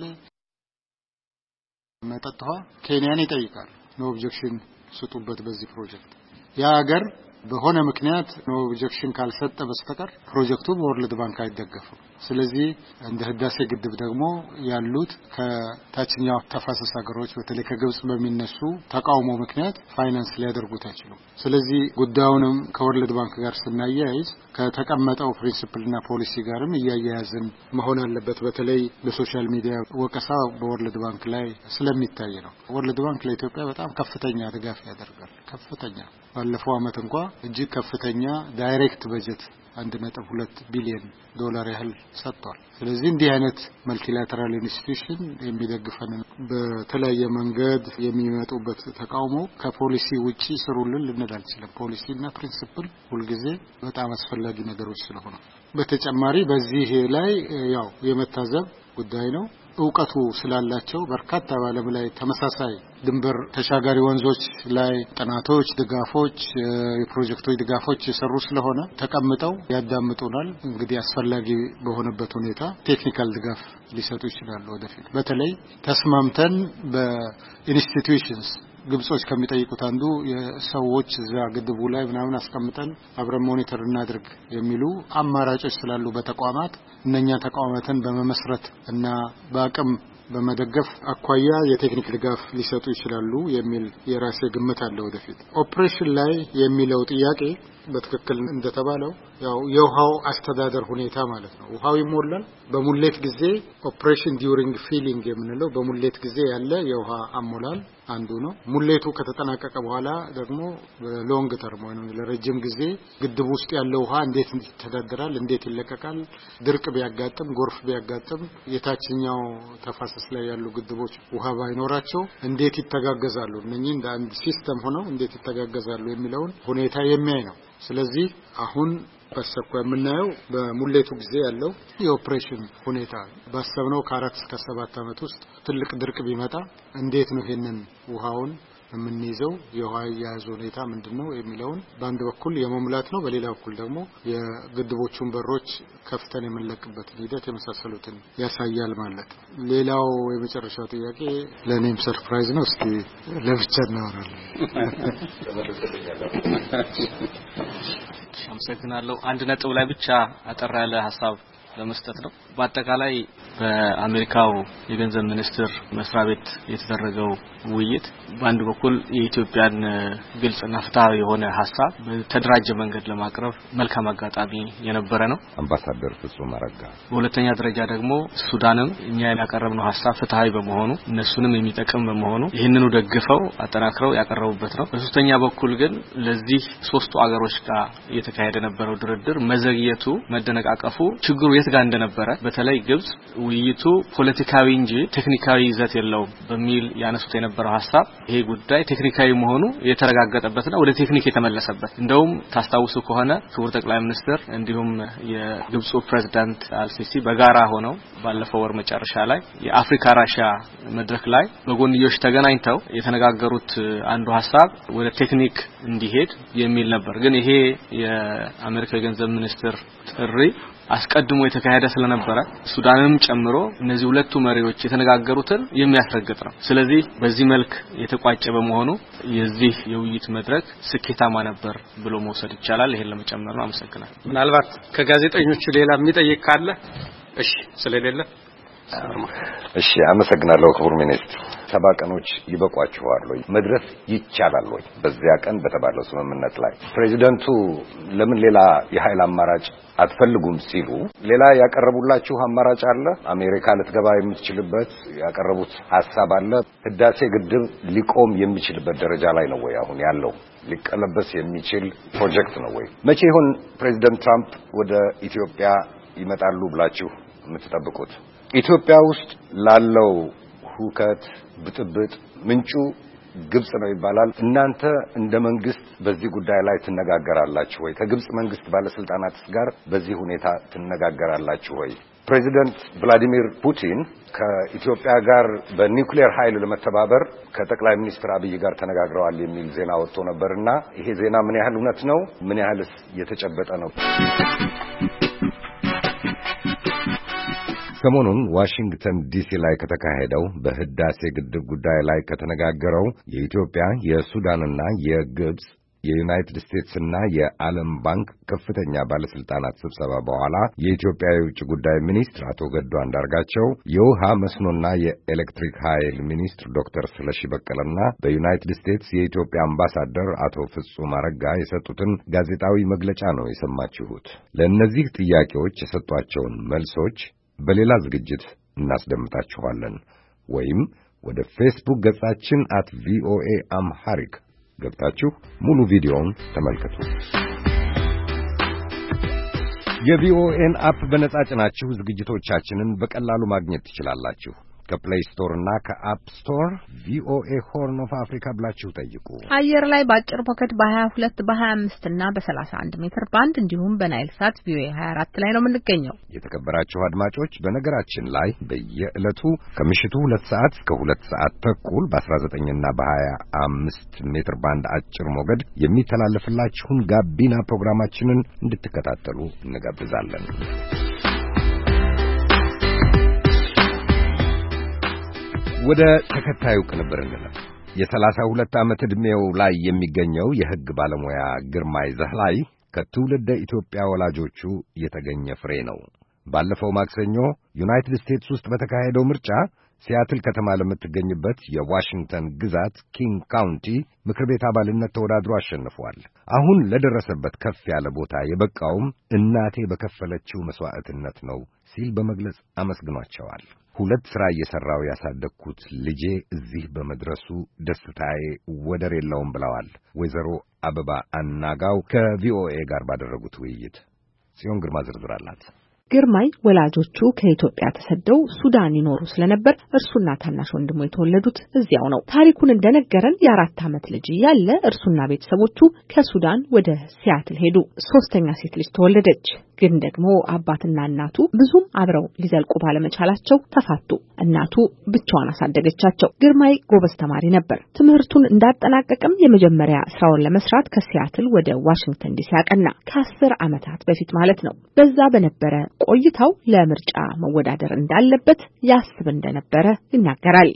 መጠጥ ውሃ ኬንያን ይጠይቃል። ኖ ኦብጀክሽን ስጡበት በዚህ ፕሮጀክት ያ ሀገር በሆነ ምክንያት ኖ ኦብጀክሽን ካልሰጠ በስተቀር ፕሮጀክቱ በወርልድ ባንክ አይደገፍም። ስለዚህ እንደ ህዳሴ ግድብ ደግሞ ያሉት ከታችኛው ተፋሰስ ሀገሮች በተለይ ከግብጽ በሚነሱ ተቃውሞ ምክንያት ፋይናንስ ሊያደርጉት አይችሉም። ስለዚህ ጉዳዩንም ከወርልድ ባንክ ጋር ስናያይዝ ከተቀመጠው ፕሪንሲፕልና ፖሊሲ ጋርም እያያያዝን መሆን አለበት። በተለይ በሶሻል ሚዲያ ወቀሳ በወርልድ ባንክ ላይ ስለሚታይ ነው። ወርልድ ባንክ ለኢትዮጵያ በጣም ከፍተኛ ድጋፍ ያደርጋል። ከፍተኛ ባለፈው አመት እንኳን እጅግ ከፍተኛ ዳይሬክት በጀት አንድ ነጥብ ሁለት ቢሊዮን ዶላር ያህል ሰጥቷል። ስለዚህ እንዲህ አይነት መልቲላተራል ኢንስቲትዩሽን የሚደግፈን በተለያየ መንገድ የሚመጡበት ተቃውሞ ከፖሊሲ ውጪ ስሩልን ልንል አንችልም። ፖሊሲና ፕሪንሲፕል ሁልጊዜ በጣም አስፈላጊ ነገሮች ስለሆነ በተጨማሪ በዚህ ላይ ያው የመታዘብ ጉዳይ ነው። እውቀቱ ስላላቸው በርካታ ባለም ላይ ተመሳሳይ ድንበር ተሻጋሪ ወንዞች ላይ ጥናቶች፣ ድጋፎች፣ የፕሮጀክቶች ድጋፎች የሰሩ ስለሆነ ተቀምጠው ያዳምጡናል። እንግዲህ አስፈላጊ በሆነበት ሁኔታ ቴክኒካል ድጋፍ ሊሰጡ ይችላሉ። ወደፊት በተለይ ተስማምተን በኢንስቲትዩሽንስ ግብጾች ከሚጠይቁት አንዱ የሰዎች እዛ ግድቡ ላይ ምናምን አስቀምጠን አብረን ሞኒተር እናድርግ የሚሉ አማራጮች ስላሉ በተቋማት እነኛ ተቋማትን በመመስረት እና በአቅም በመደገፍ አኳያ የቴክኒክ ድጋፍ ሊሰጡ ይችላሉ የሚል የራሴ ግምት አለ። ወደፊት ኦፕሬሽን ላይ የሚለው ጥያቄ በትክክል እንደተባለው ያው የውሃው አስተዳደር ሁኔታ ማለት ነው። ውሃው ይሞላል። በሙሌት ጊዜ ኦፕሬሽን ዲዩሪንግ ፊሊንግ የምንለው በሙሌት ጊዜ ያለ የውሃ አሞላል አንዱ ነው። ሙሌቱ ከተጠናቀቀ በኋላ ደግሞ ሎንግ ተርም ወይም ለረጅም ጊዜ ግድቡ ውስጥ ያለው ውሃ እንዴት ይተዳደራል፣ እንዴት ይለቀቃል፣ ድርቅ ቢያጋጥም ጎርፍ ቢያጋጥም የታችኛው ተፋሰስ ላይ ያሉ ግድቦች ውሃ ባይኖራቸው እንዴት ይተጋገዛሉ፣ እነኚህ እንደ አንድ ሲስተም ሆነው እንዴት ይተጋገዛሉ የሚለውን ሁኔታ የሚያይ ነው። ስለዚህ አሁን በአስቸኳይ የምናየው በሙሌቱ ጊዜ ያለው የኦፕሬሽን ሁኔታ ባሰብነው ከአራት እስከ ሰባት አመት ውስጥ ትልቅ ድርቅ ቢመጣ እንዴት ነው ይሄንን ውሃውን የምንይዘው፣ የውሃ አያያዝ ሁኔታ ምንድነው የሚለውን በአንድ በኩል የመሙላት ነው፣ በሌላ በኩል ደግሞ የግድቦቹን በሮች ከፍተን የምንለቅበትን ሂደት የመሳሰሉትን ያሳያል ማለት ነው። ሌላው የመጨረሻው ጥያቄ ለኔም ሰርፕራይዝ ነው። እስቲ ለብቻ እናወራለን። አመሰግናለሁ። አንድ ነጥብ ላይ ብቻ አጠር ያለ ሐሳብ ለመስጠት ነው። በአጠቃላይ በአሜሪካው የገንዘብ ሚኒስትር መስሪያ ቤት የተደረገው ውይይት በአንድ በኩል የኢትዮጵያን ግልጽና ፍትሃዊ የሆነ ሐሳብ በተደራጀ መንገድ ለማቅረብ መልካም አጋጣሚ የነበረ ነው። አምባሳደር ፍጹም አረጋ በሁለተኛ ደረጃ ደግሞ ሱዳንም እኛ ያቀረብነው ሐሳብ ፍትሃዊ በመሆኑ እነሱንም የሚጠቅም በመሆኑ ይህንኑ ደግፈው አጠናክረው ያቀረቡበት ነው። በሶስተኛ በኩል ግን ለዚህ ሶስቱ አገሮች ጋር የተካሄደ የነበረው ድርድር መዘግየቱ፣ መደነቃቀፉ ችግሩ የት ጋር እንደነበረ በተለይ ግብጽ ውይይቱ ፖለቲካዊ እንጂ ቴክኒካዊ ይዘት የለውም በሚል ያነሱት የነበረው ሐሳብ ይሄ ጉዳይ ቴክኒካዊ መሆኑ የተረጋገጠበትና ወደ ቴክኒክ የተመለሰበት እንደውም ታስታውሱ ከሆነ ክቡር ጠቅላይ ሚኒስትር እንዲሁም የግብጽ ፕሬዝዳንት አልሲሲ በጋራ ሆነው ባለፈው ወር መጨረሻ ላይ የአፍሪካ ራሽያ መድረክ ላይ በጎንዮሽ ተገናኝተው የተነጋገሩት አንዱ ሐሳብ ወደ ቴክኒክ እንዲሄድ የሚል ነበር። ግን ይሄ የአሜሪካ የገንዘብ ሚኒስትር ጥሪ አስቀድሞ የተካሄደ ስለነበረ ሱዳንንም ጨምሮ እነዚህ ሁለቱ መሪዎች የተነጋገሩትን የሚያስረግጥ ነው። ስለዚህ በዚህ መልክ የተቋጨ በመሆኑ የዚህ የውይይት መድረክ ስኬታማ ነበር ብሎ መውሰድ ይቻላል። ይሄን ለመጨመር ነው። አመሰግናለሁ። ምናልባት ከጋዜጠኞቹ ሌላ የሚጠይቅ ካለ እሺ፣ ስለሌለ እሺ፣ አመሰግናለሁ ክቡር ሚኒስትር። ሰባ ቀኖች ይበቋችኋል ወይ? መድረስ ይቻላል ወይ? በዚያ ቀን በተባለው ስምምነት ላይ ፕሬዚደንቱ ለምን ሌላ የኃይል አማራጭ አትፈልጉም ሲሉ ሌላ ያቀረቡላችሁ አማራጭ አለ? አሜሪካ ልትገባ የምትችልበት ያቀረቡት ሐሳብ አለ? ህዳሴ ግድብ ሊቆም የሚችልበት ደረጃ ላይ ነው ወይ አሁን ያለው? ሊቀለበስ የሚችል ፕሮጀክት ነው ወይ? መቼ ይሆን ፕሬዚደንት ትራምፕ ወደ ኢትዮጵያ ይመጣሉ ብላችሁ የምትጠብቁት? ኢትዮጵያ ውስጥ ላለው ሁከት ብጥብጥ ምንጩ ግብጽ ነው ይባላል። እናንተ እንደ መንግስት በዚህ ጉዳይ ላይ ትነጋገራላችሁ ወይ? ከግብጽ መንግስት ባለስልጣናት ጋር በዚህ ሁኔታ ትነጋገራላችሁ ወይ? ፕሬዚደንት ቭላዲሚር ፑቲን ከኢትዮጵያ ጋር በኒውክሌር ኃይል ለመተባበር ከጠቅላይ ሚኒስትር አብይ ጋር ተነጋግረዋል የሚል ዜና ወጥቶ ነበርና ይሄ ዜና ምን ያህል እውነት ነው? ምን ያህልስ የተጨበጠ ነው? ሰሞኑን ዋሽንግተን ዲሲ ላይ ከተካሄደው በህዳሴ ግድብ ጉዳይ ላይ ከተነጋገረው የኢትዮጵያ የሱዳንና የግብጽ የዩናይትድ ስቴትስና የዓለም ባንክ ከፍተኛ ባለስልጣናት ስብሰባ በኋላ የኢትዮጵያ የውጭ ጉዳይ ሚኒስትር አቶ ገዱ አንዳርጋቸው የውሃ መስኖና የኤሌክትሪክ ኃይል ሚኒስትር ዶክተር ስለሺ በቀለና በዩናይትድ ስቴትስ የኢትዮጵያ አምባሳደር አቶ ፍጹም አረጋ የሰጡትን ጋዜጣዊ መግለጫ ነው የሰማችሁት። ለእነዚህ ጥያቄዎች የሰጧቸውን መልሶች በሌላ ዝግጅት እናስደምጣችኋለን። ወይም ወደ ፌስቡክ ገጻችን አት ቪኦኤ አምሃሪክ ገብታችሁ ሙሉ ቪዲዮውን ተመልከቱ። የቪኦኤን አፕ በነጻ ጭናችሁ ዝግጅቶቻችንን በቀላሉ ማግኘት ትችላላችሁ። ከፕሌይ ስቶር እና ከአፕ ስቶር ቪኦኤ ሆርን ኦፍ አፍሪካ ብላችሁ ጠይቁ። አየር ላይ በአጭር ፖኬት በ22 በ25 እና በ31 ሜትር ባንድ እንዲሁም በናይል ሳት ቪኦኤ ሀያ አራት ላይ ነው የምንገኘው። የተከበራችሁ አድማጮች፣ በነገራችን ላይ በየዕለቱ ከምሽቱ ሁለት ሰዓት እስከ ሁለት ሰዓት ተኩል በ19 እና በ25 ሜትር ባንድ አጭር ሞገድ የሚተላለፍላችሁን ጋቢና ፕሮግራማችንን እንድትከታተሉ እንጋብዛለን። ወደ ተከታዩ ቅንብር እንለፍ። የሰላሳ ሁለት ዓመት ዕድሜው ላይ የሚገኘው የሕግ ባለሙያ ግርማይ ዘህላይ ከትውልደ ኢትዮጵያ ወላጆቹ የተገኘ ፍሬ ነው። ባለፈው ማክሰኞ ዩናይትድ ስቴትስ ውስጥ በተካሄደው ምርጫ ሲያትል ከተማ ለምትገኝበት የዋሽንግተን ግዛት ኪንግ ካውንቲ ምክር ቤት አባልነት ተወዳድሮ አሸንፏል። አሁን ለደረሰበት ከፍ ያለ ቦታ የበቃውም እናቴ በከፈለችው መስዋዕትነት ነው ሲል በመግለጽ አመስግኗቸዋል። ሁለት ሥራ እየሠራው ያሳደግኩት ልጄ እዚህ በመድረሱ ደስታዬ ወደር የለውም ብለዋል ወይዘሮ አበባ አናጋው ከቪኦኤ ጋር ባደረጉት ውይይት። ጽዮን ግርማ ዝርዝር አላት። ግርማይ ወላጆቹ ከኢትዮጵያ ተሰደው ሱዳን ይኖሩ ስለነበር እርሱና ታናሽ ወንድሙ የተወለዱት እዚያው ነው። ታሪኩን እንደነገረን የአራት ዓመት ልጅ ያለ እርሱና ቤተሰቦቹ ከሱዳን ወደ ሲያትል ሄዱ። ሶስተኛ ሴት ልጅ ተወለደች። ግን ደግሞ አባትና እናቱ ብዙም አብረው ሊዘልቁ ባለመቻላቸው ተፋቱ። እናቱ ብቻዋን አሳደገቻቸው። ግርማይ ጎበዝ ተማሪ ነበር። ትምህርቱን እንዳጠናቀቀም የመጀመሪያ ስራውን ለመስራት ከሲያትል ወደ ዋሽንግተን ዲሲ አቀና። ከአስር ዓመታት በፊት ማለት ነው። በዛ በነበረ ቆይታው ለምርጫ መወዳደር እንዳለበት ያስብ እንደነበረ ይናገራል።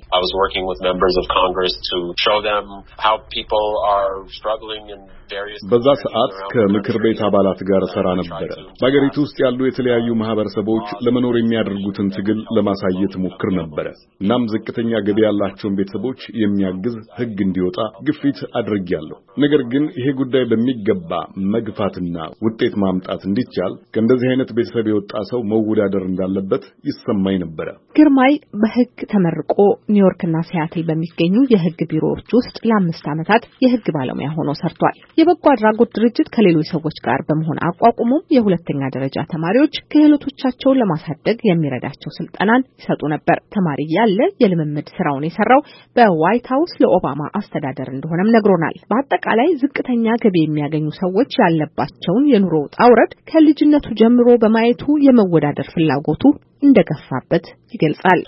በዛ ሰዓት ከምክር ቤት አባላት ጋር ሰራ ነበር። በአገሪቱ ውስጥ ያሉ የተለያዩ ማህበረሰቦች ለመኖር የሚያደርጉትን ትግል ለማሳየት ሞክር ነበር። እናም ዝቅተኛ ገቢ ያላቸውን ቤተሰቦች የሚያግዝ ሕግ እንዲወጣ ግፊት አድርጌያለሁ። ነገር ግን ይሄ ጉዳይ በሚገባ መግፋትና ውጤት ማምጣት እንዲቻል ከእንደዚህ አይነት ቤተሰብ የወጣ ሰው መወዳደር እንዳለበት ይሰማኝ ነበር። ግርማይ በሕግ ተመርቆ ኒውዮርክና ሲያትል በሚገኙ የሕግ ቢሮዎች ውስጥ ለአምስት ዓመታት የሕግ ባለሙያ ሆኖ ሰርቷል። የበጎ አድራጎት ድርጅት ከሌሎች ሰዎች ጋር በመሆን አቋቁሞ የሁለተኛ ደረጃ ተማሪዎች ክህሎቶቻቸውን ለማሳደግ የሚረዳቸው ስልጠናን ይሰጡ ነበር። ተማሪ ያለ የልምምድ ስራውን የሰራው በዋይት ሃውስ ለኦባማ አስተዳደር እንደሆነም ነግሮናል። በአጠቃላይ ዝቅተኛ ገቢ የሚያገኙ ሰዎች ያለባቸውን የኑሮ ውጣ ውረድ ከልጅነቱ ጀምሮ በማየቱ የመወዳደር ፍላጎቱ እንደገፋበት ይገልጻል።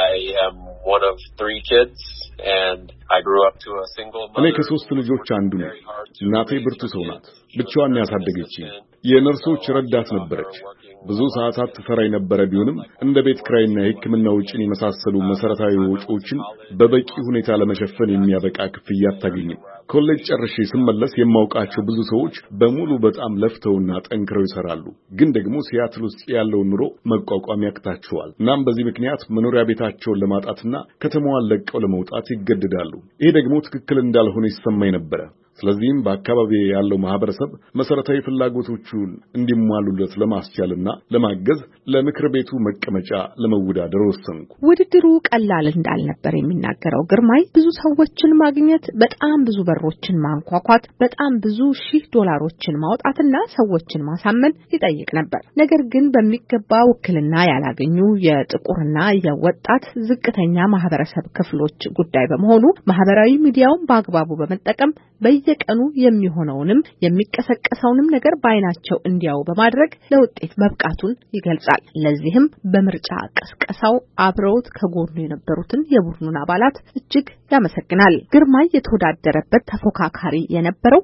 እኔ ከሶስት ልጆች አንዱ ነኝ። እናቴ ብርቱ ሰው ናት። ብቻዋን ያሳደገችኝ። የነርሶች ረዳት ነበረች። ብዙ ሰዓታት ትሰራ የነበረ ቢሆንም እንደ ቤት ኪራይና የሕክምና ወጪን የመሳሰሉ መሰረታዊ ወጪዎችን በበቂ ሁኔታ ለመሸፈን የሚያበቃ ክፍያ አታገኝም። ኮሌጅ ጨርሼ ስመለስ የማውቃቸው ብዙ ሰዎች በሙሉ በጣም ለፍተውና ጠንክረው ይሰራሉ፣ ግን ደግሞ ሲያትል ውስጥ ያለውን ኑሮ መቋቋም ያቅታቸዋል። እናም በዚህ ምክንያት መኖሪያ ቤታቸውን ለማጣትና ከተማዋን ለቀው ለመውጣት ይገደዳሉ። ይሄ ደግሞ ትክክል እንዳልሆነ ይሰማኝ ነበር። ስለዚህም በአካባቢ ያለው ማህበረሰብ መሰረታዊ ፍላጎቶቹን እንዲሟሉለት ለማስቻልና ለማገዝ ለምክር ቤቱ መቀመጫ ለመወዳደር ወሰንኩ። ውድድሩ ቀላል እንዳልነበር የሚናገረው ግርማይ ብዙ ሰዎችን ማግኘት፣ በጣም ብዙ በሮችን ማንኳኳት፣ በጣም ብዙ ሺህ ዶላሮችን ማውጣትና ሰዎችን ማሳመን ይጠይቅ ነበር። ነገር ግን በሚገባ ውክልና ያላገኙ የጥቁርና የወጣት ዝቅተኛ ማህበረሰብ ክፍሎች ጉዳይ በመሆኑ ማህበራዊ ሚዲያውን በአግባቡ በመጠቀም በየ በየቀኑ የሚሆነውንም የሚቀሰቀሰውንም ነገር ባይናቸው እንዲያው በማድረግ ለውጤት መብቃቱን ይገልጻል። ለዚህም በምርጫ ቀስቀሳው አብረውት ከጎኑ የነበሩትን የቡድኑን አባላት እጅግ ያመሰግናል። ግርማይ የተወዳደረበት ተፎካካሪ የነበረው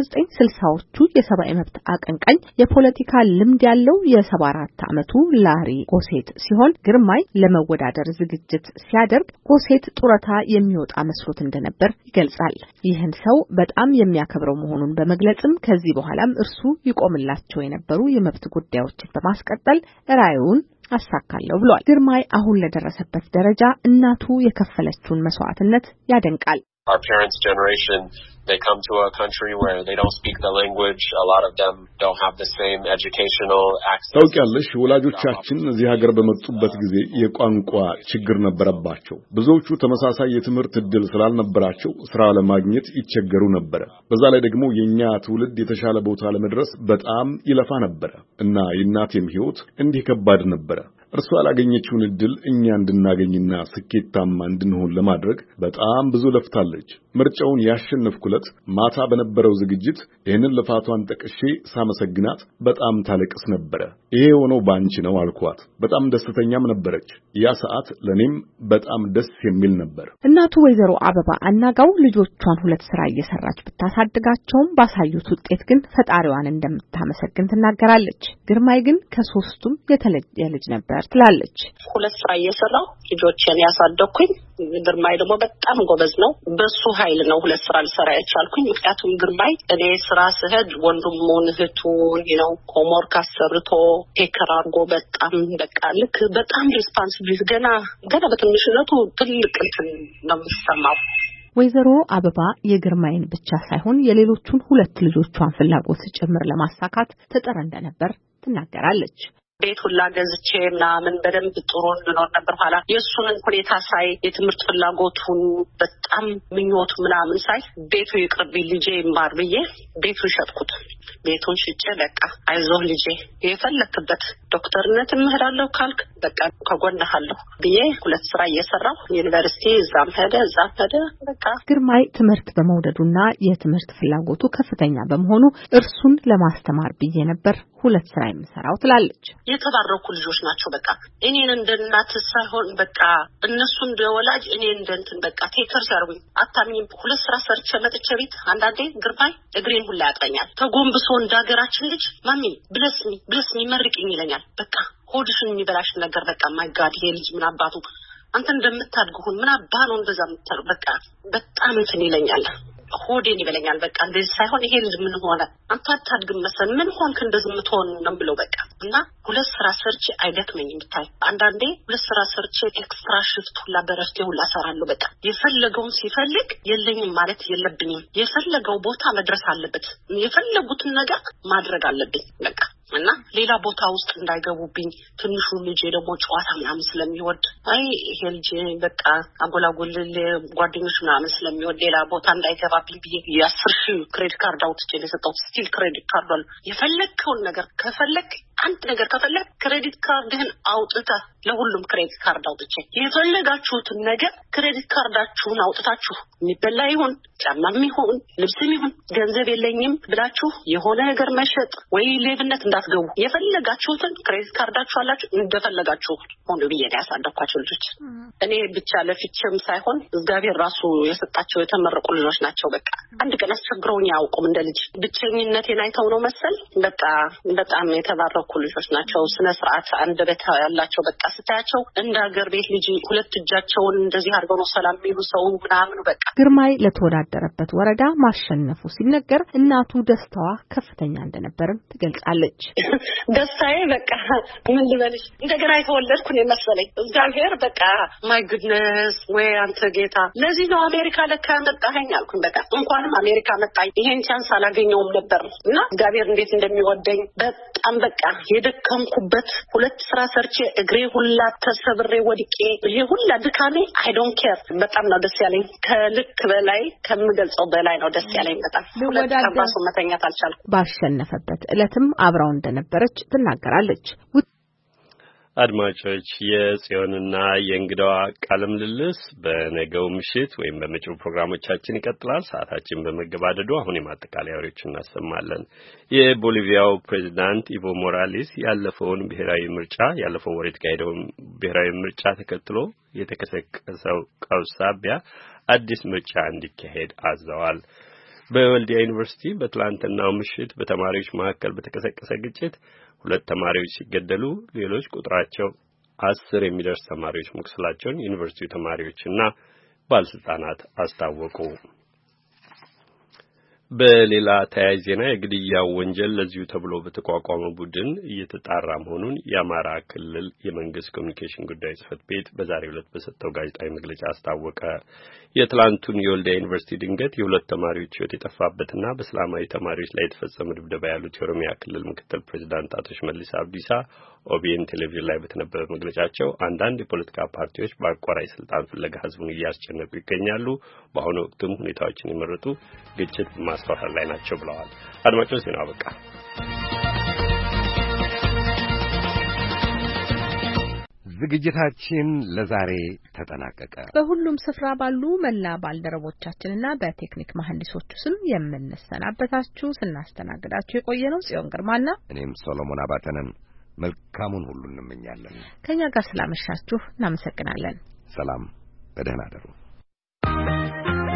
የ1960ዎቹ የሰብአዊ መብት አቀንቃኝ የፖለቲካ ልምድ ያለው የሰባ አራት ዓመቱ ላሪ ጎሴት ሲሆን ግርማይ ለመወዳደር ዝግጅት ሲያደርግ ጎሴት ጡረታ የሚወጣ መስሎት እንደነበር ይገልጻል። ይህን ሰው በጣም የሚያከብረው መሆኑን በመግለጽም ከዚህ በኋላም እርሱ ይቆምላቸው የነበሩ የመብት ጉዳዮችን በማስቀጠል ራዩን አሳካለሁ ብሏል። ግርማይ አሁን ለደረሰበት ደረጃ እናቱ የከፈለችውን መስዋዕትነት ያደንቃል። Our parents' generation, they come to a country where they don't speak the language. A lot of them don't have the same educational access. ታውቂያለሽ ወላጆቻችን እዚህ ሀገር በመጡበት ጊዜ የቋንቋ ችግር ነበረባቸው። ብዙዎቹ ተመሳሳይ የትምህርት ዕድል ስላልነበራቸው ስራ ለማግኘት ይቸገሩ ነበር። በዛ ላይ ደግሞ የኛ ትውልድ የተሻለ ቦታ ለመድረስ በጣም ይለፋ ነበር እና የእናቴም ህይወት እንዲህ ከባድ ነበር። እርሷ ያላገኘችውን ዕድል እኛ እንድናገኝና ስኬታማ እንድንሆን ለማድረግ በጣም ብዙ ለፍታለች። ምርጫውን ያሸነፍኩለት ማታ በነበረው ዝግጅት ይህንን ልፋቷን ጠቅሼ ሳመሰግናት በጣም ታለቅስ ነበር። ይሄ ሆኖ ባንቺ ነው አልኳት። በጣም ደስተኛም ነበረች። ያ ሰዓት ለኔም በጣም ደስ የሚል ነበር። እናቱ ወይዘሮ አበባ አናጋው ልጆቿን ሁለት ስራ እየሰራች ብታሳድጋቸውም ባሳዩት ውጤት ግን ፈጣሪዋን እንደምታመሰግን ትናገራለች። ግርማይ ግን ከሶስቱም የተለየ ልጅ ነበር ትላለች። ሁለት ስራ እየሰራው ልጆችን ያሳደኩኝ ግርማይ ደግሞ በጣም ጎበዝ ነው። በሱ ኃይል ነው ሁለት ስራ ልሰራ ያቻልኩኝ። ምክንያቱም ግርማይ እኔ ስራ ስሄድ ወንድሙን እህቱን ነው ሆምወርክ አሰርቶ ቴከር አድርጎ በጣም በቃ ልክ በጣም ሪስፖንሲቢሊቲ ገና ገና በትንሽነቱ ትልቅ እንትን ነው የሚሰማው። ወይዘሮ አበባ የግርማይን ብቻ ሳይሆን የሌሎቹን ሁለት ልጆቿን ፍላጎት ጭምር ለማሳካት ተጠረ እንደነበር ትናገራለች። ቤት ሁላ ገዝቼ ምናምን በደንብ ጥሩ እንድኖር ነበር። ኋላ የእሱን ሁኔታ ሳይ የትምህርት ፍላጎቱን በጣም ምኞቱ ምናምን ሳይ ቤቱ ይቅርብኝ ልጄ ይማር ብዬ ቤቱን ሸጥኩት። ቤቱን ሽጬ በቃ አይዞህ ልጄ የፈለክበት ዶክተርነት እምህራለሁ ካልክ በቃ ከጎንሃለሁ ብዬ ሁለት ስራ እየሰራሁ ዩኒቨርሲቲ እዛም ሄደ እዛም ሄደ። በቃ ግርማይ ትምህርት በመውደዱና የትምህርት ፍላጎቱ ከፍተኛ በመሆኑ እርሱን ለማስተማር ብዬ ነበር ሁለት ስራ የምሰራው ትላለች። የተባረኩ ልጆች ናቸው። በቃ እኔን እንደናት ሳይሆን በቃ እነሱ እንደወላጅ እኔ እንደንትን በቃ ቴከር ሲያርጉኝ አታምኝም። ሁለት ስራ ሰርቼ መጥቼ ቤት አንዳንዴ ግርማይ እግሬን ሁላ ያጥረኛል። ተጎንብሶ እንዳገራችን ልጅ ማሚ ብለስሚ ብለስሚ መርቂኝ ይለኛል። በቃ ሆድሽን የሚበላሽ ነገር በቃ ማይ ጋድ ይሄ ልጅ ምን አባቱ አንተ እንደምታድጉን ምን አባ ነው እንደዛ የምታለው በቃ በጣም እንትን ይለኛል። ሆዴን ይበለኛል። በቃ እንደዚህ ሳይሆን ይሄ ልጅ ምን ሆነ አንተ አታድግም መሰል ምን ሆንክ እንደዚህ የምትሆን ነው ብለው በቃ እና ሁለት ስራ ሰርቼ አይደክመኝም። ብታይ አንዳንዴ ሁለት ስራ ሰርቼ ኤክስትራ ሽፍት ሁላ በረፍቴ ሁላ ሰራለሁ። በቃ የፈለገውን ሲፈልግ የለኝም ማለት የለብኝም። የፈለገው ቦታ መድረስ አለበት። የፈለጉትን ነገር ማድረግ አለብኝ በቃ እና ሌላ ቦታ ውስጥ እንዳይገቡብኝ። ትንሹ ልጅ ደግሞ ጨዋታ ምናምን ስለሚወድ አይ ይሄ ልጅ በቃ አጎላጎል ጓደኞች ምናምን ስለሚወድ ሌላ ቦታ እንዳይገባብኝ ብዬ የአስር ሺህ ክሬዲት ካርድ አውጥቼ የሰጠሁት ስቲል ክሬዲት ካርድ አለ። የፈለግከውን ነገር ከፈለግ አንድ ነገር ከፈለግ ክሬዲት ካርድህን አውጥተህ ለሁሉም ክሬዲት ካርድ አውጥቼ የፈለጋችሁትን ነገር ክሬዲት ካርዳችሁን አውጥታችሁ የሚበላ ይሁን ጫማም ይሁን ልብስም ይሁን ገንዘብ የለኝም ብላችሁ የሆነ ነገር መሸጥ ወይ ሌብነት እንዳትገቡ የፈለጋችሁትን ክሬዲት ካርዳችሁ አላችሁ እንደፈለጋችሁ ሆኖ ብዬ ነው ያሳደኳቸው ልጆች። እኔ ብቻ ለፊችም ሳይሆን እግዚአብሔር ራሱ የሰጣቸው የተመረቁ ልጆች ናቸው። በቃ አንድ ቀን አስቸግረውኝ አያውቁም። እንደ ልጅ ብቸኝነቴን አይተው ነው መሰል በቃ በጣም የተባረኩ ልጆች ናቸው። ስነ ስርዓት አንደበት ያላቸው በቃ ስታያቸው እንደ ሀገር ቤት ልጅ ሁለት እጃቸውን እንደዚህ አድርገው ነው ሰላም የሚሉ ሰው ምናምን በቃ። ግርማይ ለተወዳደረበት ወረዳ ማሸነፉ ሲነገር እናቱ ደስታዋ ከፍተኛ እንደነበርም ትገልጻለች። ደስታዬ በቃ ምን ልበልሽ እንደገና የተወለድኩ ነው መሰለኝ። እግዚአብሔር በቃ ማይ ጉድነስ ወይ አንተ ጌታ ለዚህ ነው አሜሪካ ለካ መጣኸኝ አልኩኝ። በቃ እንኳንም አሜሪካ መጣኝ ይሄን ቻንስ አላገኘውም ነበር እና እግዚአብሔር እንዴት እንደሚወደኝ በጣም በቃ የደከምኩበት ሁለት ስራ ሰርቼ እግሬ ሁላ ተሰብሬ ወድቄ ይሄ ሁላ ድካሜ አይ ዶንት ኬር በጣም ነው ደስ ያለኝ። ከልክ በላይ ከምገልጸው በላይ ነው ደስ ያለኝ። በጣም ሁለት ቀባሱ መተኛት አልቻልኩም። ባሸነፈበት ዕለትም አብራው እንደነበረች ትናገራለች። አድማጮች የጽዮንና የእንግዳዋ ቃለ ምልልስ በነገው ምሽት ወይም በመጪው ፕሮግራሞቻችን ይቀጥላል። ሰዓታችን በመገባደዱ አሁን የማጠቃለያ ወሬዎችን እናሰማለን። የቦሊቪያው ፕሬዝዳንት ኢቮ ሞራሌስ ያለፈውን ብሔራዊ ምርጫ ያለፈው ወር የተካሄደውን ብሔራዊ ምርጫ ተከትሎ የተቀሰቀሰው ቀውስ ሳቢያ አዲስ ምርጫ እንዲካሄድ አዘዋል። በወልዲያ ዩኒቨርሲቲ በትላንትናው ምሽት በተማሪዎች መካከል በተቀሰቀሰ ግጭት ሁለት ተማሪዎች ሲገደሉ ሌሎች ቁጥራቸው አስር የሚደርስ ተማሪዎች መቁሰላቸውን ዩኒቨርሲቲው ተማሪዎችና ባለስልጣናት አስታወቁ። በሌላ ተያያዥ ዜና የግድያው ወንጀል ለዚሁ ተብሎ በተቋቋመ ቡድን እየተጣራ መሆኑን የአማራ ክልል የመንግስት ኮሚኒኬሽን ጉዳዮች ጽሕፈት ቤት በዛሬው ዕለት በሰጠው ጋዜጣዊ መግለጫ አስታወቀ። የትላንቱን የወልዲያ ዩኒቨርሲቲ ድንገት የሁለት ተማሪዎች ሕይወት የጠፋበትና በሰላማዊ ተማሪዎች ላይ የተፈጸመ ድብደባ ያሉት የኦሮሚያ ክልል ምክትል ፕሬዝዳንት አቶ ሽመልስ አብዲሳ ኦቢኤን ቴሌቪዥን ላይ በተነበበ መግለጫቸው አንዳንድ የፖለቲካ ፓርቲዎች በአቋራጭ ስልጣን ፍለጋ ህዝቡን እያስጨነቁ ይገኛሉ፣ በአሁኑ ወቅትም ሁኔታዎችን የመረጡ ግጭት ማስፋፋት ላይ ናቸው ብለዋል። አድማጮች ዜና አበቃ። ዝግጅታችን ለዛሬ ተጠናቀቀ። በሁሉም ስፍራ ባሉ መላ ባልደረቦቻችንና በቴክኒክ መሐንዲሶቹ ስም የምንሰናበታችሁ ስናስተናግዳችሁ የቆየነው ጽዮን ግርማና እኔም ሶሎሞን አባተነን መልካሙን ሁሉ እንመኛለን። ከኛ ጋር ስላመሻችሁ እናመሰግናለን። ሰላም፣ በደህና አደሩ።